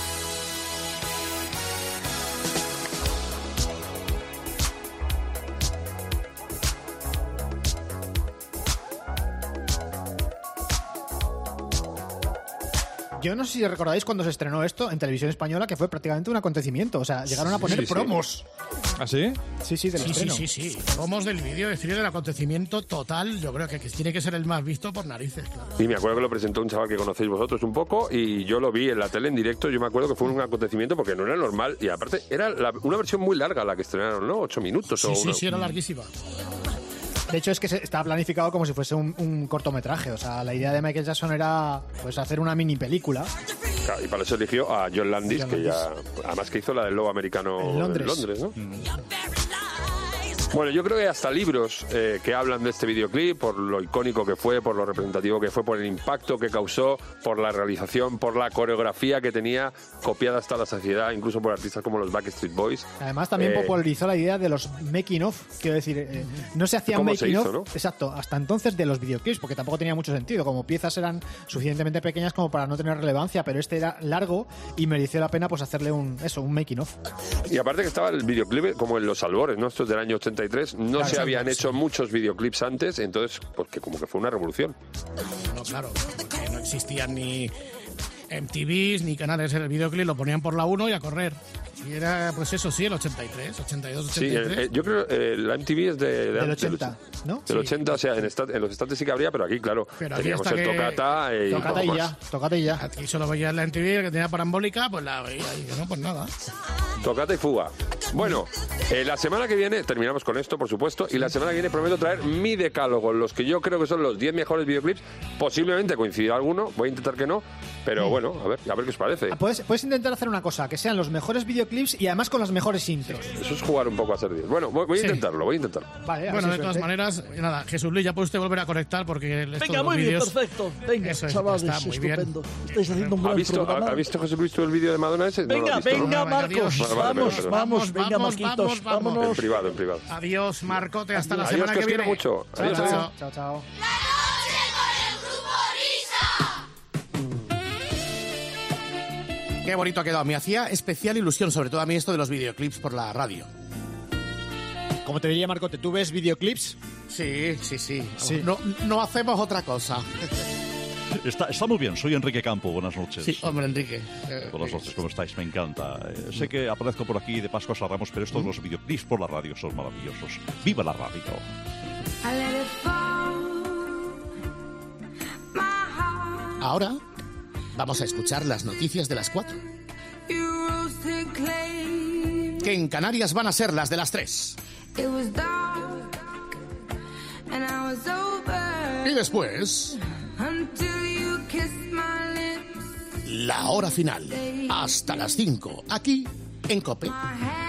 Yo no sé si recordáis cuando se estrenó esto en televisión española, que fue prácticamente un acontecimiento. O sea, llegaron a poner Sí, sí. promos. ¿Ah, sí? Sí, sí, del Sí, sí, estreno. sí, sí. Promos del vídeo, decir del acontecimiento total, yo creo que, que tiene que ser el más visto por narices, claro. Y me acuerdo que lo presentó un chaval que conocéis vosotros un poco y yo lo vi en la tele en directo. Yo me acuerdo que fue un acontecimiento porque no era normal y aparte era la- una versión muy larga la que estrenaron, ¿no? Ocho minutos o Sí, sí, una- sí, era larguísima. De hecho, es que se- estaba planificado como si fuese un, un cortometraje. O sea, la idea de Michael Jackson era pues hacer una mini película. Claro, y para eso eligió a John Landis, John que ya. Además que hizo la del lobo americano En Londres. ¿no? Bueno, yo creo que hasta libros eh, que hablan de este videoclip, por lo icónico que fue, por lo representativo que fue, por el impacto que causó, por la realización, por la coreografía que tenía, copiada hasta la saciedad, incluso por artistas como los Backstreet Boys. Además, también Eh, popularizó la idea de los making of. Quiero decir, eh, no se hacían ¿Cómo making se hizo, of. no? Exacto, hasta entonces de los videoclips, porque tampoco tenía mucho sentido. Como piezas eran suficientemente pequeñas como para no tener relevancia, pero este era largo y mereció la pena pues hacerle un eso, un making of. Y aparte que estaba el videoclip como en Los Albores, ¿no? Esto es del año ochenta y tres. No Claro, se sí, habían sí. hecho muchos videoclips antes, entonces, pues que como que fue una revolución. No, claro, porque no existían ni M T Vs ni canales en el videoclip, lo ponían por la uno y a correr. Y era, pues eso sí, el ochenta y tres, ochenta y dos, Sí, ochenta y tres. eh, eh, yo creo que eh, la M T V es de, de- Del ochenta, del- ¿no? Del ochenta, o sea, en, esta- en los estates sí que habría, pero aquí, claro, Pero aquí teníamos hasta el que- Tocata y Tocate poco y más. ya, tocate y ya. Aquí solo veía la M T V, el que tenía parambólica, pues la veía y yo, no, pues nada. Tocata y fuga. Bueno, eh, la semana que viene, terminamos con esto, por supuesto, y la semana que viene prometo traer mi decálogo, los que yo creo que son los diez mejores videoclips. Posiblemente coincida alguno, voy a intentar que no, pero bueno, a ver, a ver qué os parece. Puedes, puedes intentar hacer una cosa, que sean los mejores videoclips y además con las mejores intros. Eso es jugar un poco a ser Dios. Bueno, voy, voy a Sí. intentarlo, voy a intentarlo. Vale, Bueno, de todas maneras, nada, Jesús Luis, ya puede usted volver a conectar porque estos Venga, dos muy bien, vídeos... perfecto. Venga, Eso es, chavales, está muy bien. estupendo. Estáis haciendo un ¿Ha gran visto, programa. ha, ¿Ha visto Jesús Luis tú el vídeo de Madonna ese? No lo Venga, ha visto, ¿no? venga, Venga, Marcos, adiós. Vale, vale, vamos, perdón, vamos, perdón. venga, Vamos, Marquitos, vamos, vamos. En vámonos. privado, en privado. Adiós, Marcote, hasta la Adiós, semana que que os quiero viene. mucho. Chao, Adiós, chao. adiós. Chao, chao. Qué bonito ha quedado. Me hacía especial ilusión, sobre todo a mí, esto de los videoclips por la radio. Como te diría Marcote, ¿tú ves videoclips? Sí, sí, sí. Sí. No, no hacemos otra cosa. Está, está muy bien, soy Enrique Campo, buenas noches. Sí, hombre, Enrique. Eh, Buenas noches, ¿cómo estáis? Me encanta. Eh, sé que aparezco por aquí de Pascuas a Ramos, pero estos los videoclips por la radio son maravillosos. ¡Viva la radio! Ahora vamos a escuchar las noticias de las cuatro. Que en Canarias van a ser las de las tres. Y después, la hora final. Hasta las cinco. Aquí, en COPE.